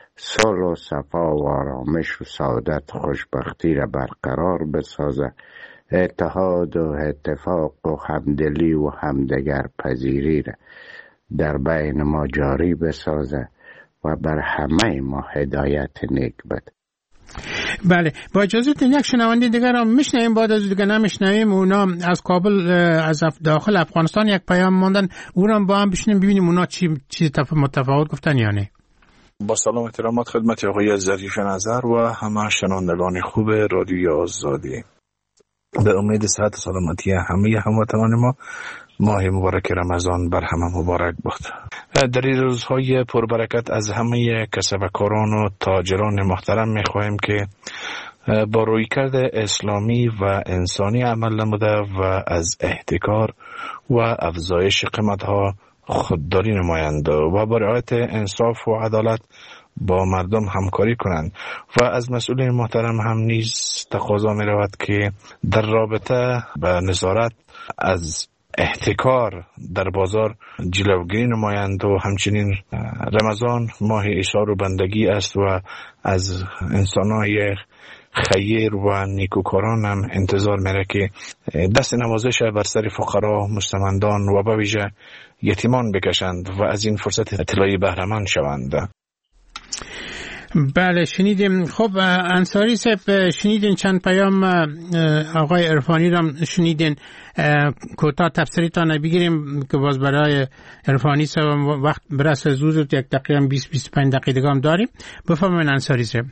صلح و صفا و آرامش و سعادت خوشبختی را برقرار بسازه، اتحاد و اتفاق و همدلی و همدیگر پذیری را در بین ما جاری بسازه و بر همه ما هدایت نیک بده. بله، با اجازهتون یک شنونده دیگر هم میشنویم، بعد از دیگه نمیشنویم. اونا از کابل از داخل افغانستان یک پیام ماندن، اون هم با هم بشنیم ببینیم اونا چی چیز متفاوت گفتن یا نه. با سلام و احترامات خدمت آقای ظریف نظر و همه شنوندگان خوب رادیوی آزادی. به امید صحت و سلامتی همه هموطنان ما، ماه مبارک رمضان بر همه مبارک باد. در این روزهای پربرکت از همه کسبکاران و تاجران محترم می‌خواهیم که با رویکرد اسلامی و انسانی عمل نموده و از احتکار و افزایش قیمت‌ها خودداری نمایند و با رعایت انصاف و عدالت با مردم همکاری کنند و از مسئولین محترم هم نیز تقاضا می رود که در رابطه با نظارت از احتکار در بازار جلوگیری نمایند و همچنین رمضان ماه ایثار و بندگی است و از انسان‌های خیر و نیکوکاران هم انتظار میره که دست نوازش بر سر فقرا، مستمندان و به ویژه یتیمان بکشند و از این فرصت طلایی بهره‌مند شوند. بله شنیدیم. خب انصاری صاحب، شنیدین چند پیام آقای عرفانی را شنیدین، کوتاه تفسیرتان بگیریم که باز برای عرفانی صاحب وقت برسه زود، یک دقیقه بیست بیست و پنج دقیقه هم داریم. بفرمایید انصاری صاحب.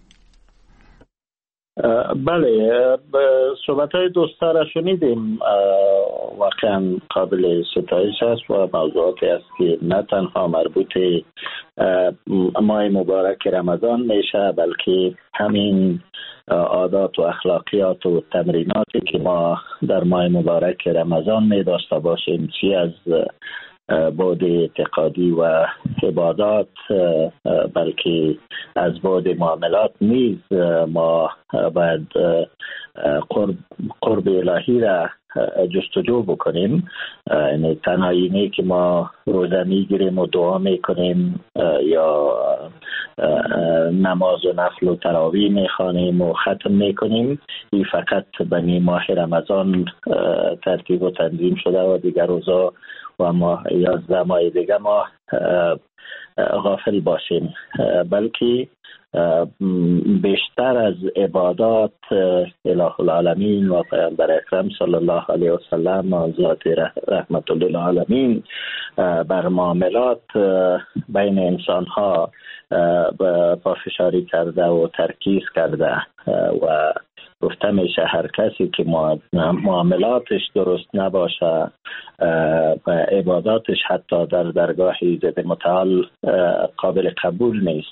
بله، صحبت های دوستا را شنیدیم، واقعا قابل ستایش است و موضوعاتی است که نه تنها مربوط ماه مبارک رمضان میشه، بلکه همین عادات و اخلاقیات و تمریناتی که ما در ماه مبارک رمضان می داشته باشیم، چی از بعد اعتقادی و عبادات بلکه از بعد معاملات نیز ما باید قرب, قرب الهی را جستجو بکنیم. یعنی تنها اینه که ما روزه میگیریم و دعا میکنیم یا نماز و نفل و تراویح میخوانیم و ختم میکنیم، این فقط بنی ماه رمضان ترتیب و تنظیم شده و دیگر روزا و ما یا زمای دیگه ما غافل باشیم، بلکه بیشتر از عبادات اله العالمین و پیامبر اکرم صلی الله علیه و سلم و ذات رحمت للعالمین بر معاملات بین انسان ها پافشاری کرده و ترکیز کرده و گفته میشه هر کسی که معاملاتش درست نباشه و عباداتش حتی در درگاه ضد متعال قابل قبول نیست.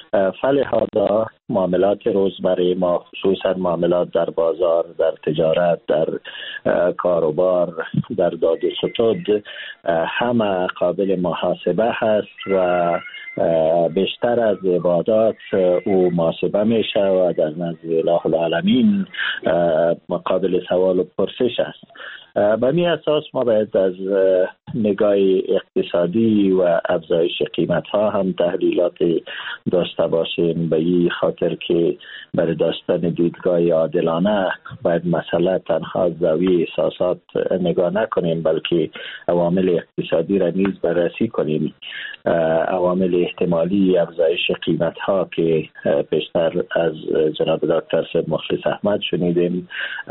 فلهذا معاملات روزمره ما، خصوصا معاملات در بازار، در تجارت، در کاروبار، در داد و ستود، همه قابل محاسبه هست و بیشتر از عبادات او محاسبه میشه و در نزد اله العالمین قابل سوال و پرسش است. به می اساس ما باید از نگاه اقتصادی و افزایش قیمت ها هم تحلیلات داشته باشیم، به این خاطر که برای داشتن دیدگاه عادلانه باید مسئله تنها زاویه احساسات نگاه نکنیم، بلکه عوامل اقتصادی را نیز بررسی کنیم. عوامل احتمالی افزایش قیمت ها که پیشتر از جناب دکتر صاحب مخلص احمد شنیدیم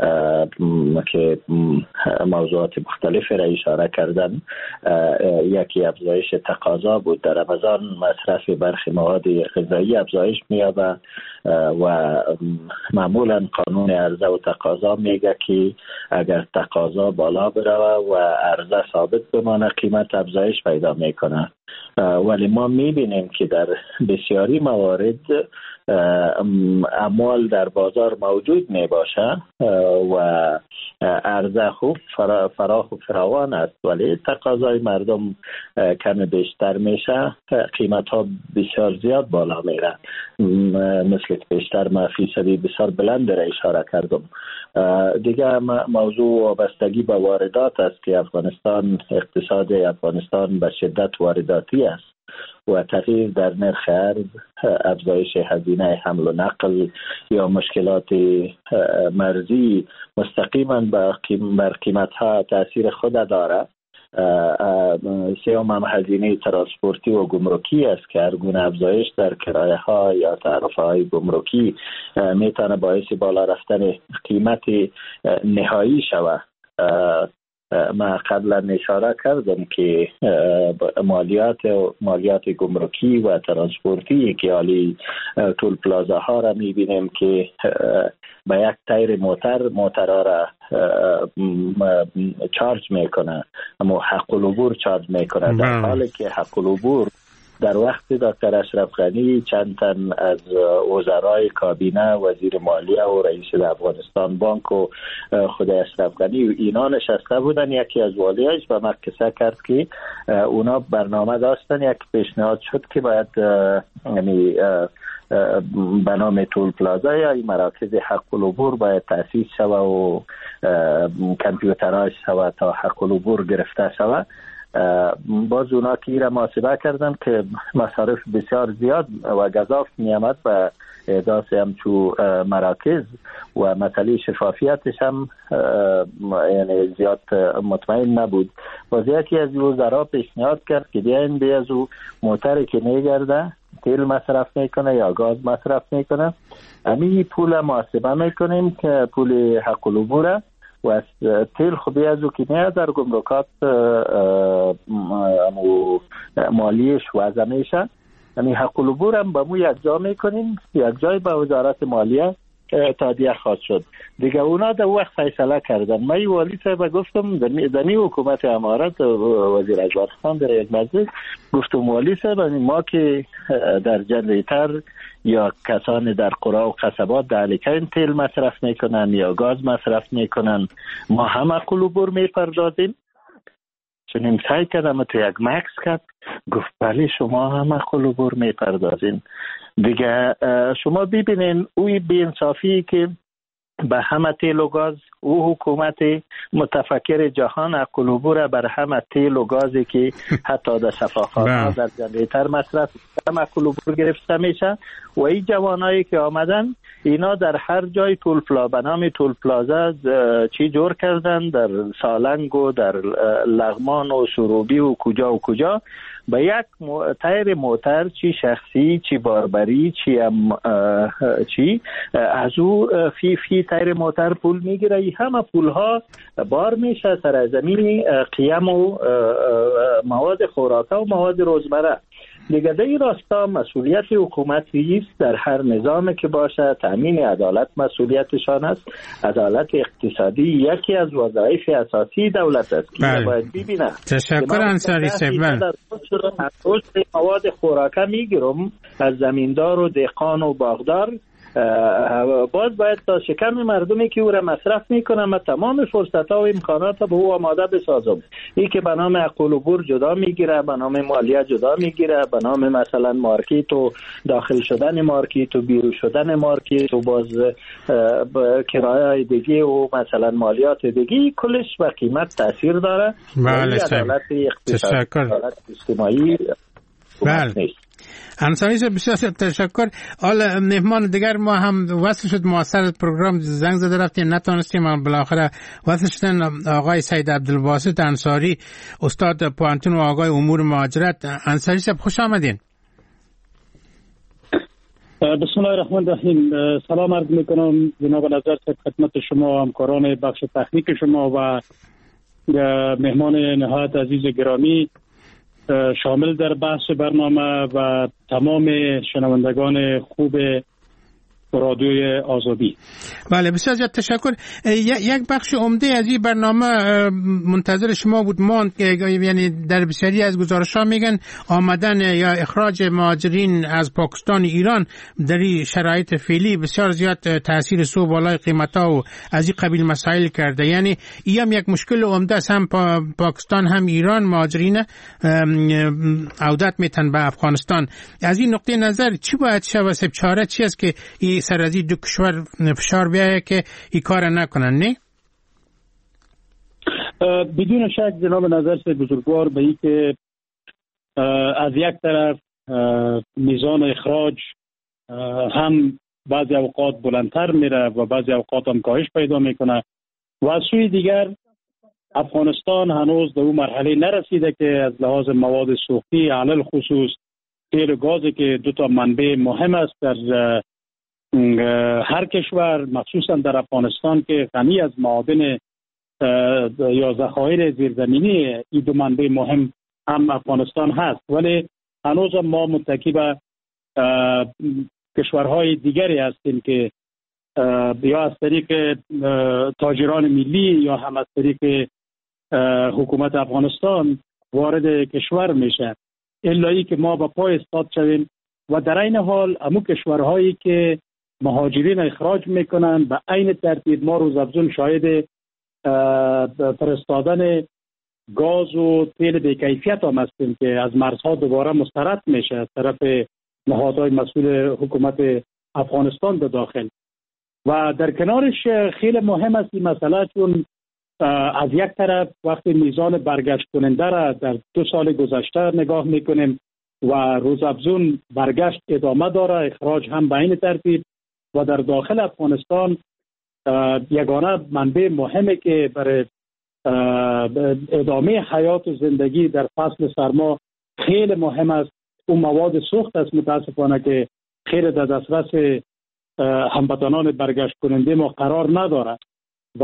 که موضوعات مختلفی را اشاره کردن. یکی افزایش تقاضا بود. در رمضان مصرف برخی مواد غذایی افزایش می‌یابد و معمولا قانون عرضه و تقاضا میگه که اگر تقاضا بالا بروه و عرضه ثابت بمانه قیمت افزایش پیدا میکنه، ولی ما میبینیم که در بسیاری موارد اموال در بازار موجود می باشه و عرضه خوب فراخ و فراوان است، ولی تقاضای مردم کم بیشتر میشه، قیمت ها بسیار زیاد بالا میره. مثل بیشتر ما فیصدی بسیار بلند را اشاره کردم. دیگه موضوع وابستگی به واردات است که افغانستان، اقتصاد افغانستان به شدت وارداتی است و تغییر در نرخ ارز، افزایش هزینه حمل و نقل یا مشکلات مرزی مستقیما بر قیمت‌ها تاثیر خود دارد. سوم هم هزینه ترانسپورتی و گمرکی است که هر گونه افزایش در کرایه ها یا تعرفه های گمرکی میتونه باعث بالا رفتن قیمت نهایی شود. ما قبلا اشاره کردم که مالیات مالیات گمرکی و ترانسپورتی که حالی تول پلازا ها را میبینیم که با یک تایر موتر موترها را چارج میکنه، اما حق العبور چارج میکنه، در حالی که حق العبور در وقت دکتر اشرف غنی چند تن از وزرای کابینه، وزیر مالیه و رئیس افغانستان بانک و خود اشرف غنی و اینا نشسته بودن، یکی از والیاش به ما قصه کرد که اونا برنامه داشتن، یک پیشنهاد شد که باید یعنی به نام تول پلازا یا مراکز حق العبور باید تأسیس شود و کامپیوترهاش شود تا حق العبور گرفته شود. باز اونا که ایره محاسبه کردن که مصارف بسیار زیاد و گزاف میامد و احداث همچو مراکز و مسئله شفافیتش هم یعنی زیاد مطمئن نبود. باز یکی از وزرا پیشنهاد کرد که بیاین بی از او موتری که میگرده تیل مصرف میکنه یا گاز مصرف میکنه، همین پول محاسبه میکنیم که پول حق العبوره و تیل خوبی از او که میاد در گمرکات مالیش وضع میشه، یعنی حق العبور هم با مو یک جا میکنیم، یک جای با وزارت مالیه تادیه خواهد شد دیگه. اونا در وقت فیصله کردن. من والی صاحب گفتم در نی حکومت امارات وزیر اجواد خان در یک مجلس گفتم والی صاحب ما که در جنریتر یا کسان در قرى و قصبات در علیکین تیل مصرف میکنن یا گاز مصرف میکنن، ما هم حق العبور میپردازیم. چون این سعی کردم تو یک مکس کرد، گفت بله شما هم حق العبور میپردازین دیگه. شما ببینین اوی بی‌انصافی که به همه تیل و گاز او حکومت متفکر جهان حق العبور بر همه تیل و گازی که حتی در شفاخانه در جنریتر مصرف هم حق العبور گرفته میشه و این جوانایی که آمدن اینا در هر جای تول پلا به نام تول پلازا چی جور کردن، در سالنگ و در لغمان و سروبی و کجا و کجا با یک تایر موتر چی شخصی چی باربری چی هم چی از او فی فی تایر موتر پول میگیره. ای همه پول ها بار میشه سر زمین قیم و مواد خوراکه و مواد روزمره دیگه. در این راستا مسئولیت حکومتی است در هر نظام که باشه، تامین عدالت مسئولیتشان است. عدالت اقتصادی یکی از وظایف اساسی دولت است که بله. باید ببینه. تشکر انصاری صاحب. مواد خوراکه میگیرم از زمیندار و دهقان و باغدار، باز باید تا شکم مردمی که او را مصرف میکنم و تمام فرصت ها و امکانات به او آماده بسازم. این که به نام حق العبور جدا میگیره، به نام مالیه جدا میگیره، به نام مثلا مارکت و داخل شدن مارکت و بیرون شدن مارکت و باز کرایه دیگه و مثلا مالیات دیگه، کلش به قیمت تاثیر داره. بله عدالت اقتصادی، عدالت اجتماعی بله. انصاری صاحب بسیار تشکر. حالا مهمان دیگر ما هم وصل شد، موثر پروگرام زنگ زده رفتیم نتونستیم، بالاخره وصل شدن آقای سید عبدالباسط انصاری، استاد پوانتون و آقای امور مهاجرت. انصاری صاحب خوش آمدین. بسم الله الرحمن الرحیم. سلام عرض میکنم جناب نظر صاحب خدمت شما، همکاران بخش تکنیک شما و مهمان نهایت عزیز گرامی شامل در بحث برنامه و تمام شنوندگان خوب رادیوی آزادی. بله بسیار زیاد تشکر. یک بخش عمده از این برنامه منتظر شما بود ماند که یعنی در بسیاری از گزارش‌ها میگن آمدن یا اخراج مهاجرین از پاکستان ایران در این شرایط فعلی بسیار زیاد تاثیر سو بالای قیمتا و از این قبیل مسائل کرده. یعنی این هم یک مشکل عمده است، هم پا پاکستان هم ایران مهاجرین عودت میتن به افغانستان. از این نقطه نظر چی باید شود؟ سب چاره چی است که سر از این دو کشور فشار بیایه که این کار نکنن؟ نه بدون شک جناب نظر سے بزرگوار به این که از یک طرف میزان اخراج هم بعضی اوقات بلندتر میره و بعضی اوقات هم کاهش پیدا میکنه و از سوی دیگر افغانستان هنوز در اون مرحله نرسیده که از لحاظ مواد سوختی علل خصوص تیل و گازی که دو تا منبع مهم است در هر کشور، مخصوصا در افغانستان که غنی از معادن یا ذخایر زیرزمینی این دو منبع مهم هم افغانستان هست، ولی هنوز ما متکی به کشورهای دیگری هستیم که یا از طریق تاجران ملی یا هم از طریق حکومت افغانستان وارد کشور میشه، الا که ما با پای استاد شویم و در این حال امو کشورهایی که مهاجرین اخراج میکنن به عین ترتیب ما روزافزون شاهد فرستادن گاز و تیل بی‌کیفیت هم هستیم که از مرزها دوباره مسترد میشه از طرف نهادهای مسئول حکومت افغانستان به داخل. و در کنارش خیلی مهم است این مسئله، چون از یک طرف وقتی میزان برگشت کننده را در دو سال گذشته نگاه میکنیم و روزافزون برگشت ادامه داره، اخراج هم به این ترتیب و در داخل افغانستان یگانه منبع مهمه که برای ادامه حیات و زندگی در فصل سرما خیلی مهم است اون مواد سوخت است متاسفانه که خیلی در دسترس هموطنان برگشت کننده ما قرار نداره و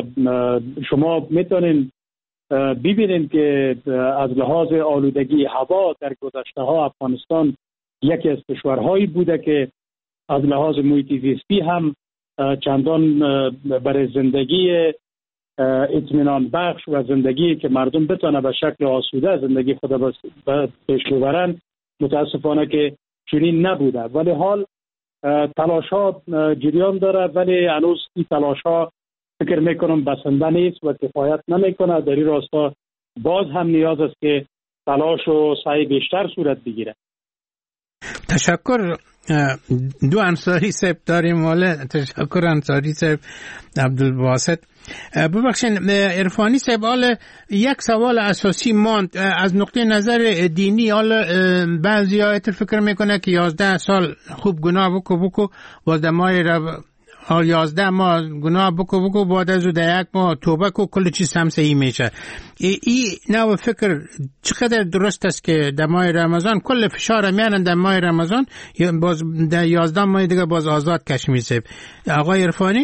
شما میتونین ببینید که از لحاظ آلودگی هوا در گذشته ها افغانستان یکی از کشورهایی بوده که از لحاظ محیط زیستی هم چندان برای زندگی اطمینان بخش و زندگی که مردم بتونه به شکل آسوده زندگی خود پیش ببرن متاسفانه که چنین نبوده، ولی حال تلاش ها جریان داره، ولی هنوز این تلاش ها فکر میکنم بسنده نیست و کفایت نمیکنه. در این راستا باز هم نیاز است که تلاش و سعی بیشتر صورت بگیره. تشکر. دو انصاری صاحب داریم والا. تشکر انصاری صاحب. عبدالباسط ببخشین عرفانی صاحب، حالا یک سوال اساسی ماند از نقطه نظر دینی. حالا بعضی ها فکر میکنه که یازده سال خوب گناه بکو بکو باز دمای رب حال یازده ماه گناه بکو بکو بعد از ده یک ماه توبه کو کل چیز هم صحیح میشه. این نوع فکر چقدر درست است که در ماه رمضان کل فشار میارن در ماه رمضان، باز در یازده ماه دیگه باز آزاد کش میشه؟ آقای عرفانی؟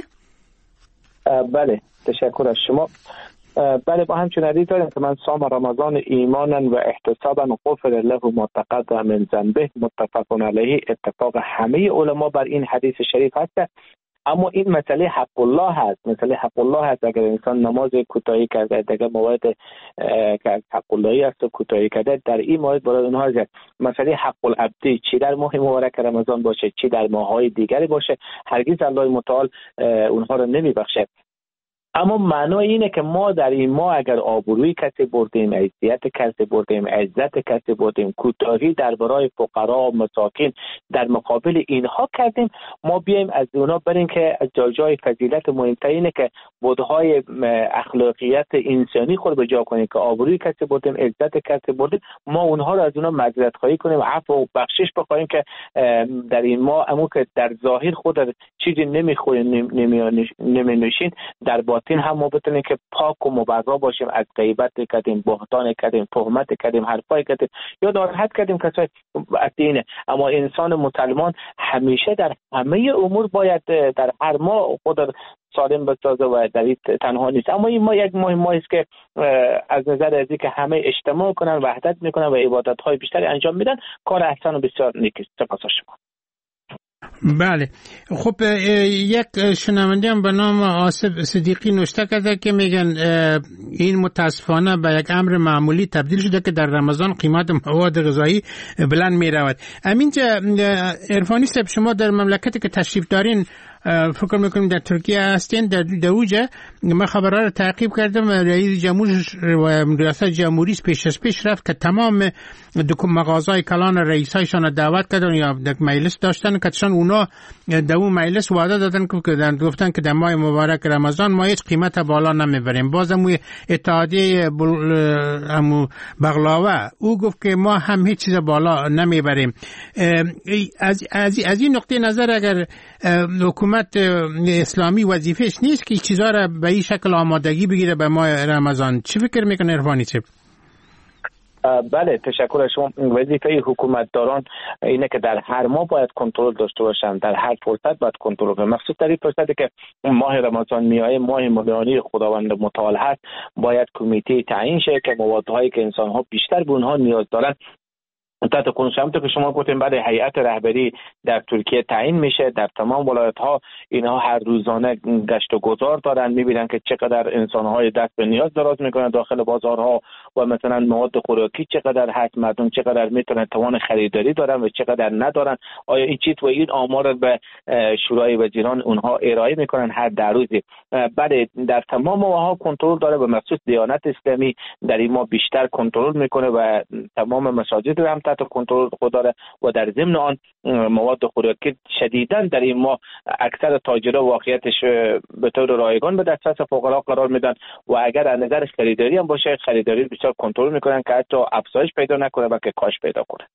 بله تشکر از شما. بله با همچون حدیث داریم که من صام رمضان ایمانا و احتسابا غفر له ما تقدم من ذنبه متفق علیه. اتفاق همه علما بر این حدیث شریف هست. اما این مسئله حق الله هست، مسئله حق الله هست. اگر انسان نماز کوتاهی کرده، دیگه موارد که حق اللهی است و کوتاهی کرده، در این مورد برای اونها هست. مسئله حق العبدی چی در ماه مبارک رمضان باشه چی در ماه‌های دیگری باشه، هرگز الله متعال اونها رو نمیبخشه. اما معنای اینه که ما در این ماه اگر آبروی کسی بردیم، عزت کسی بردیم، عزت کسی بردیم، کوتاهی در برای فقرا و مساکین در مقابل اینها کردیم، ما بیایم از اونا بریم که از جای جای فضیلت مهمتر اینه که بودهای اخلاقیت انسانی خود به جا کنیم که آبروی کسی بردیم، عزت کسی بردیم، ما اونها رو از اونا معذرت خواهی کنیم، عفو و بخشش بخوایم که در این ماه امو که در ظاهر خود چیزی نمیخوریم نمینوشین، در باطن هم ما بتونیم که پاک و مبرا باشیم، از غیبت کردیم، بهتان کردیم، تهمت کردیم، حرفای کردیم یا ناراحت کردیم کسای از دینه. اما انسان مسلمان همیشه در همه امور باید در هر ماه خود سالم بسازه و در این تنها نیست. اما این ما یک ماه ماهی است که از نظر از که همه اجتماع کنن، وحدت میکنن و عبادت های بیشتری انجام میدن، کار احسن و بسیار نیک است. سپاس شما. بله خب، یک شنونده هم به نام آصف صدیقی نوشته کرده که میگن این متاسفانه به یک امر معمولی تبدیل شده که در رمضان قیمت مواد غذایی بلند میرود. همینجا عرفانی صاحب، شما در مملکتی که تشریف دارین فکر میکنم در ترکیه هستین، در دوجه من خبرها رو تعقیب کردم. رئیس جمهور و ریاست جمهوری پیش از پیش رفت که تمام مغازهای کلان رئیسایشان دعوت کردن یا در مجلس داشتن که چون اونا در اون مجلس وعده دادن که گفتن که در ماه مبارک رمضان ما هیچ قیمت بالا نمیبریم. بازم اتحادیه امو بغلاوه او گفت که ما هم هیچ چیز بالا نمیبریم. از از از این نقطه نظر اگر حکومت اسلامی وظیفهش نیست که چیزا را به این شکل آمادگی بگیره به ماه رمضان، چی فکر میکنه عرفانی صاحب؟ بله، تشکر از شما. وظیفه حکومتداران اینه که در هر ماه باید کنترل داشته باشن، در هر فرصت باید کنترل کنن، مخصوص در این فرصتی که ماه رمضان میایه، ماه مبارک خداوند متعال هست، باید کمیته تعیین شه که موادهایی که انسان ها بیشتر به اونها نیاز دارن تحت کنشمت که شما گفتیم بعد هیئت رهبری در ترکیه تعیین میشه. در تمام ولایت ها اینها هر روزانه گشت و گذار دارن، میبینن که چقدر انسان های دست به نیاز دراز میکنن داخل بازارها و مثلا مواد خوراکی چقدر هست، مردم چقدر میتونن توان خریداری دارن و چقدر ندارن. آیا این چیز و این آمار به شورای وزیران اونها ارائه میکنن هر در روزی. بعد در تمام ماها کنترل داره و مخصوص دیانت اسلامی در این ماه بیشتر کنترل میکنه و تمام مساجد هم تحت کنترل خود داره و در ضمن آن مواد خوراکی شدیداً در این ماه اکثر تاجرها واقعیتش به طور رایگان به دسترس فقرا قرار میدن و اگر از نظر خریداری هم باشه خریداری بسیار کنترل میکنن که حتی افزایش پیدا نکنه بلکه کاهش پیدا کنه.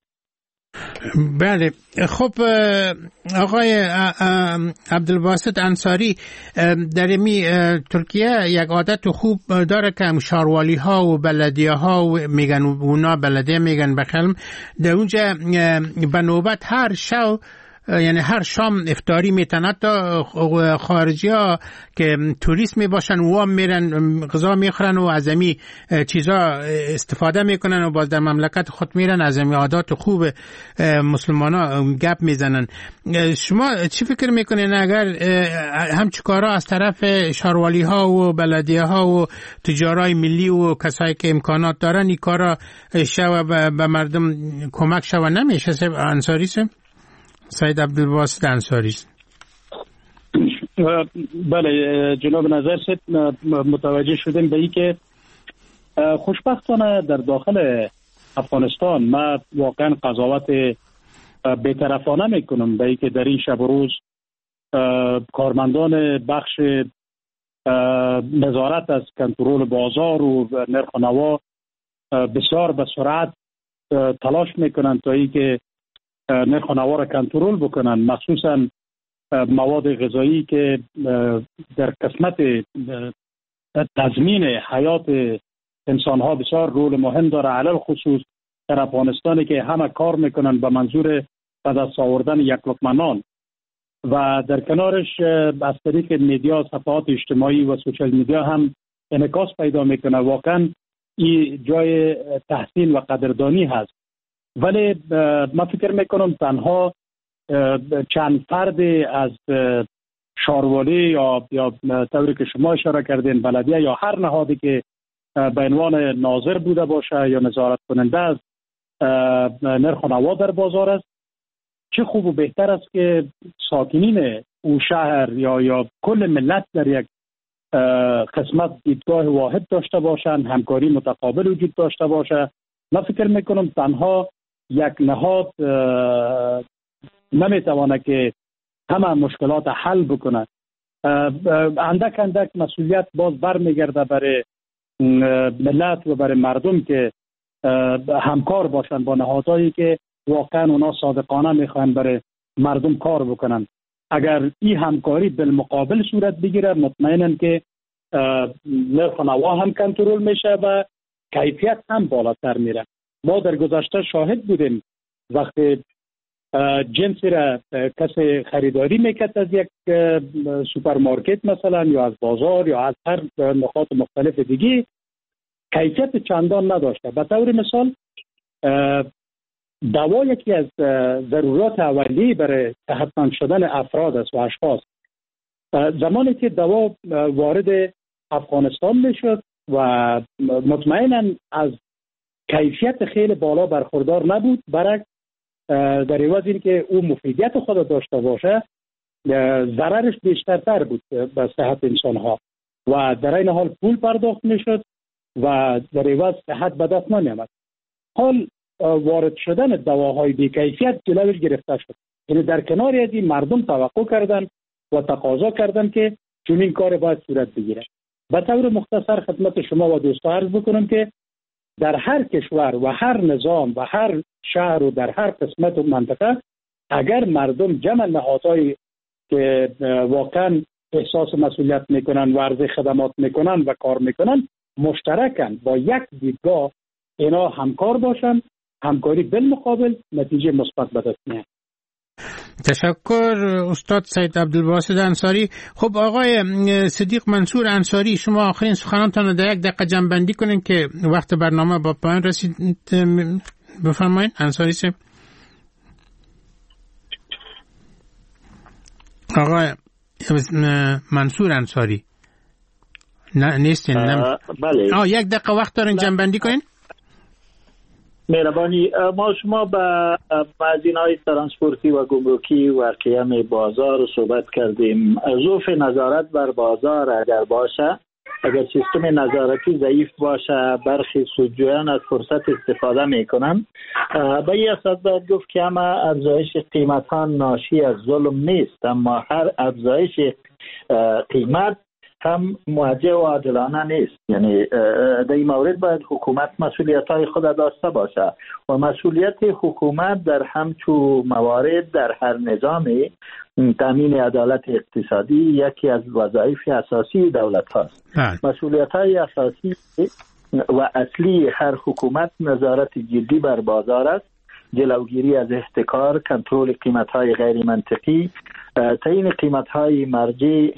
بله، خب آقای عبدالباسط انصاری، در می ترکیه یک عادت خوب داره که شاروالی ها و بلدیه ها و میگن اونا بلدیه میگن بخلم در اونجا به نوبت هر شو یعنی هر شام افطاری میتن، تا خارجی ها که توریست می باشن و میرن غذا میخورن و از امی چیزا استفاده میکنن و باز در مملکت خود میرن از امی عادات خوب مسلمان ها گپ میزنن. شما چی فکر میکنین اگر همچه کارا از طرف شاروالی ها و بلدیه ها و تجارای ملی و کسایی که امکانات دارن این کارا شو به مردم کمک شو نمیشه؟ انصاری سم سید عبدالباسط انصاری. بله جناب نظر سید، متوجه شدیم به این که خوشبختانه در داخل افغانستان ما واقعا قضاوت بی‌طرفانه میکنم به این که در این شب و روز کارمندان بخش نظارت از کنترل بازار و نرخ و نوا بسیار به سرعت تلاش میکنن تا این که نرخ و نوا را کنترل بکنن، مخصوصا مواد غذایی که در قسمت تضمین حیات انسان ها بسیار رول مهم داره، علل خصوص در افغانستانی که همه کار میکنن به منظور به دست آوردن یک لقمه نان و در کنارش از طریق میدیا، صفحات اجتماعی و سوشال میدیا هم انعکاس پیدا میکنه. واقعا این جای تحسین و قدردانی هست، ولی من فکر میکنم تنها چند فرد از شاروالی یا یا طوری که شما اشاره کردین بلدیه یا هر نهادی که به عنوان ناظر بوده باشه یا نظارت کننده از نرخ و نوا در بازار است، چه خوب و بهتر است که ساکنین او شهر یا یا کل ملت در یک قسمت دیدگاه واحد داشته باشند، همکاری متقابل وجود داشته باشه. من فکر میکنم تنها یک نهاد نمیتوانه که همه مشکلات حل بکنه. اندک اندک مسئولیت باز برمیگرده برای ملت و برای مردم که همکار باشن با نهادهایی که واقعا اونا صادقانه میخوان برای مردم کار بکنن. اگر این همکاری بالمقابل صورت بگیره مطمئنم که نرخ و نوا هم کنترل میشه و کیفیت هم بالاتر میره. ما در گذشته شاهد بودیم وقتی جنسی را کسی خریداری میکرد از یک سوپرمارکت مثلا یا از بازار یا از هر نقاط مختلف دیگه، کیفیت چندان نداشته. به طور مثال دوا یکی از ضرورات اولیه برای صحتمند شدن افراد است و اشخاص. زمانی که دوا وارد افغانستان میشد و مطمئنا از کیفیت خیلی بالا برخوردار نبود، برعکس در عوض این که او مفیدیت خود داشته باشه ضررش بیشترتر بود به صحت انسان ها و در این حال پول پرداخت میشد و در عوض صحت به دست نمیامد. حال وارد شدن دواهای بی‌کیفیت جلوش گرفته شد. یعنی در کنار از این مردم توقع کردن و تقاضا کردن که چنین کار باید صورت بگیره. به طور مختصر خدمت شما و دوستا عرض بکنم که در هر کشور و هر نظام و هر شهر و در هر قسمت و منطقه اگر مردم جمع نهادهای که واقعا احساس مسئولیت میکنن و عرضه خدمات میکنن و کار میکنن مشترکن با یک دیدگاه اینا همکار باشن، همکاری بالمقابل نتیجه مثبت به دست میاد. تشکر استاد سید عبدالباسط انصاری. خب آقای صدیق منصور انصاری، شما آخرین سخنانتان رو در یک دقیقه جمع‌بندی کنین که وقت برنامه با پایان رسید. بفرمایید انصاری صاحب. آقای منصور انصاری نه نیستین؟ بله. آه یک دقیقه وقت دارین جمع‌بندی کنین؟ مهربانی. ما شما به مزینه‌های ترانسپورتی و گمرکی و قیم بازار صحبت کردیم. ضعف نظارت بر بازار اگر باشه، اگر سیستم نظارتی ضعیف باشه، برخی سودجویان از فرصت استفاده میکنن. به این اساس باید گفت که همه افزایش قیمت ها ناشی از ظلم نیست، اما هر افزایش قیمت هم موجه و عادلانه نیست. یعنی در این مورد باید حکومت مسئولیت های خود داشته باشه و مسئولیت حکومت در همچون موارد در هر نظامی تامین عدالت اقتصادی یکی از وظایف اساسی دولت هاست. مسئولیت های اساسی و اصلی هر حکومت نظارت جدی بر بازار است، جلوگیری از احتکار، کنترل قیمت های غیر منطقی، تعیین قیمت های مرجع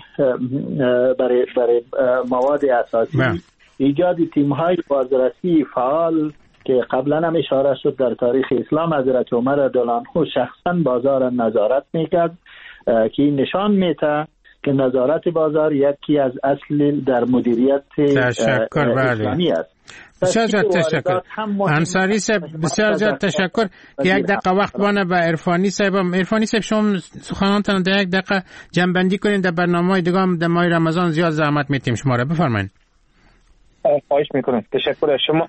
برای برای مواد اساسی، ایجاد تیم های بازرسی فعال که قبلا هم اشاره شد در تاریخ اسلام حضرت عمر رضی شخصا بازار نظارت میکرد که این نشان میده که نظارت بازار یکی از اصل در مدیریت اسلامی است. بسیار زیاد تشکر انصاری صاحب، بسیار زیاد تشکر. یک دقیقه وقت بانه به عرفانی صاحب. عرفانی صاحب شما سخنانتان در یک دقیقه جمع‌بندی کنین. در برنامه‌های دیگه هم در ماه رمضان زیاد زحمت میتیم شما را. بفرمایید. خواهش میکنم. تشکر از شما.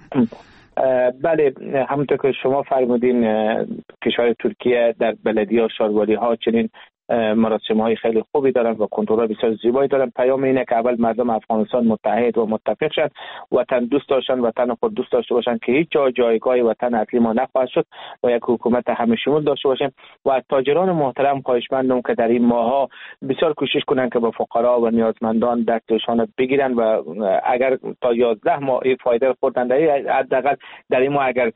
بله، همونطور که شما فرمودین کشور ترکیه در بلدیه و شاروالی ها چنین مراسم های خیلی خوبی دارن و کنترل بسیار زیبایی دارن. پیام اینه که اول مردم افغانستان متحد و متفق شن، وطن دوست داشتن، وطن خود دوست داشته باشن که هیچ جا جایگاه وطن اصلی ما نخواهد شد و یک حکومت همه شمول داشته باشیم. و از تاجران محترم خواهشمندم که در این ماها بسیار کوشش کنن که به فقرا و نیازمندان دستشان بگیرن و اگر تا یازده ماه فایده خوردن حداقل در این ماه اگر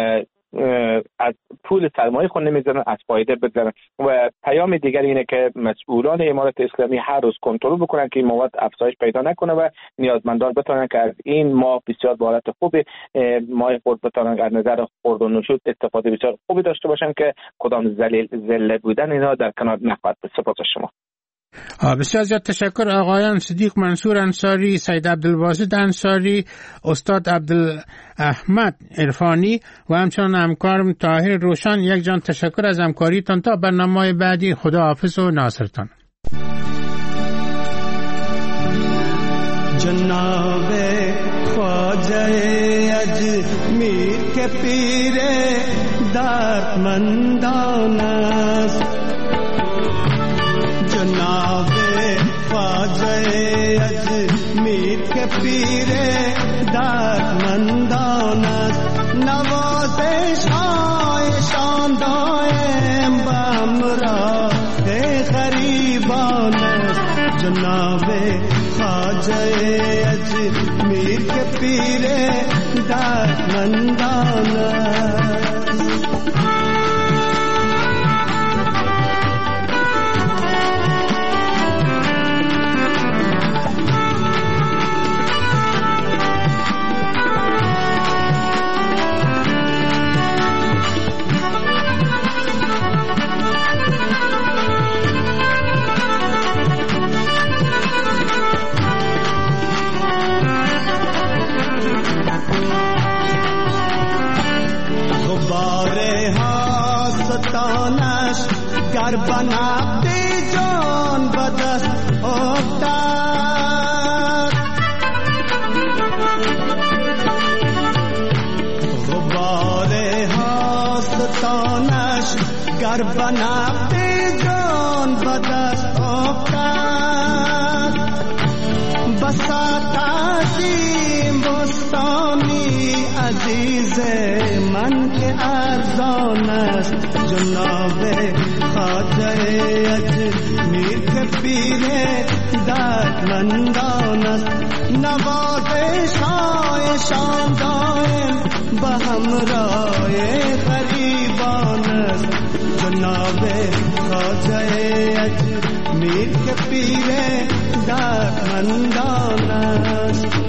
از پول سرمایه خود نمیزنن از فایده بزنن. و پیام دیگر اینه که مسئولان امارت اسلامی هر روز کنترل بکنن که این مواد افزایش پیدا نکنه و نیازمندان بتونن که از این ماه بسیار به حالت خوبی ماه خود بتونن از نظر خورد و نوشود استفاده بسیار خوبی داشته باشن که کدام ذلیل ذله بودن اینا در کنار نخواهد. سپاس شما. بسیار زیاد تشکر آقایان صدیق منصور انصاری، سید عبدالباسط انصاری، استاد عبدالاحمد عرفانی و همچنان همکارم طاهر روشن. یک جان تشکر از همکاریتان. تا برنامه بعدی خدا حافظ و ناصرتان. جناب خواجه اجمیر کے پیر دردمندان است، جناب خواجه اجمیر کے پیر دردمندان است، نوازش هایشان دائم به همراه غریبان است، جناب خواجه اجمیر کے پیر دردمندان است. گر بنا بی جو افتد غبار حاستانش گر بنفت جان به دست افتد بساط عظیم بستانی عزیز من که ارزان است جناب خواجه اجمیر که پیر دردمندان است نوازش‌هایشان دائم به همراه غریبان است جناب خواجه اجمیر که پیر دردمندان است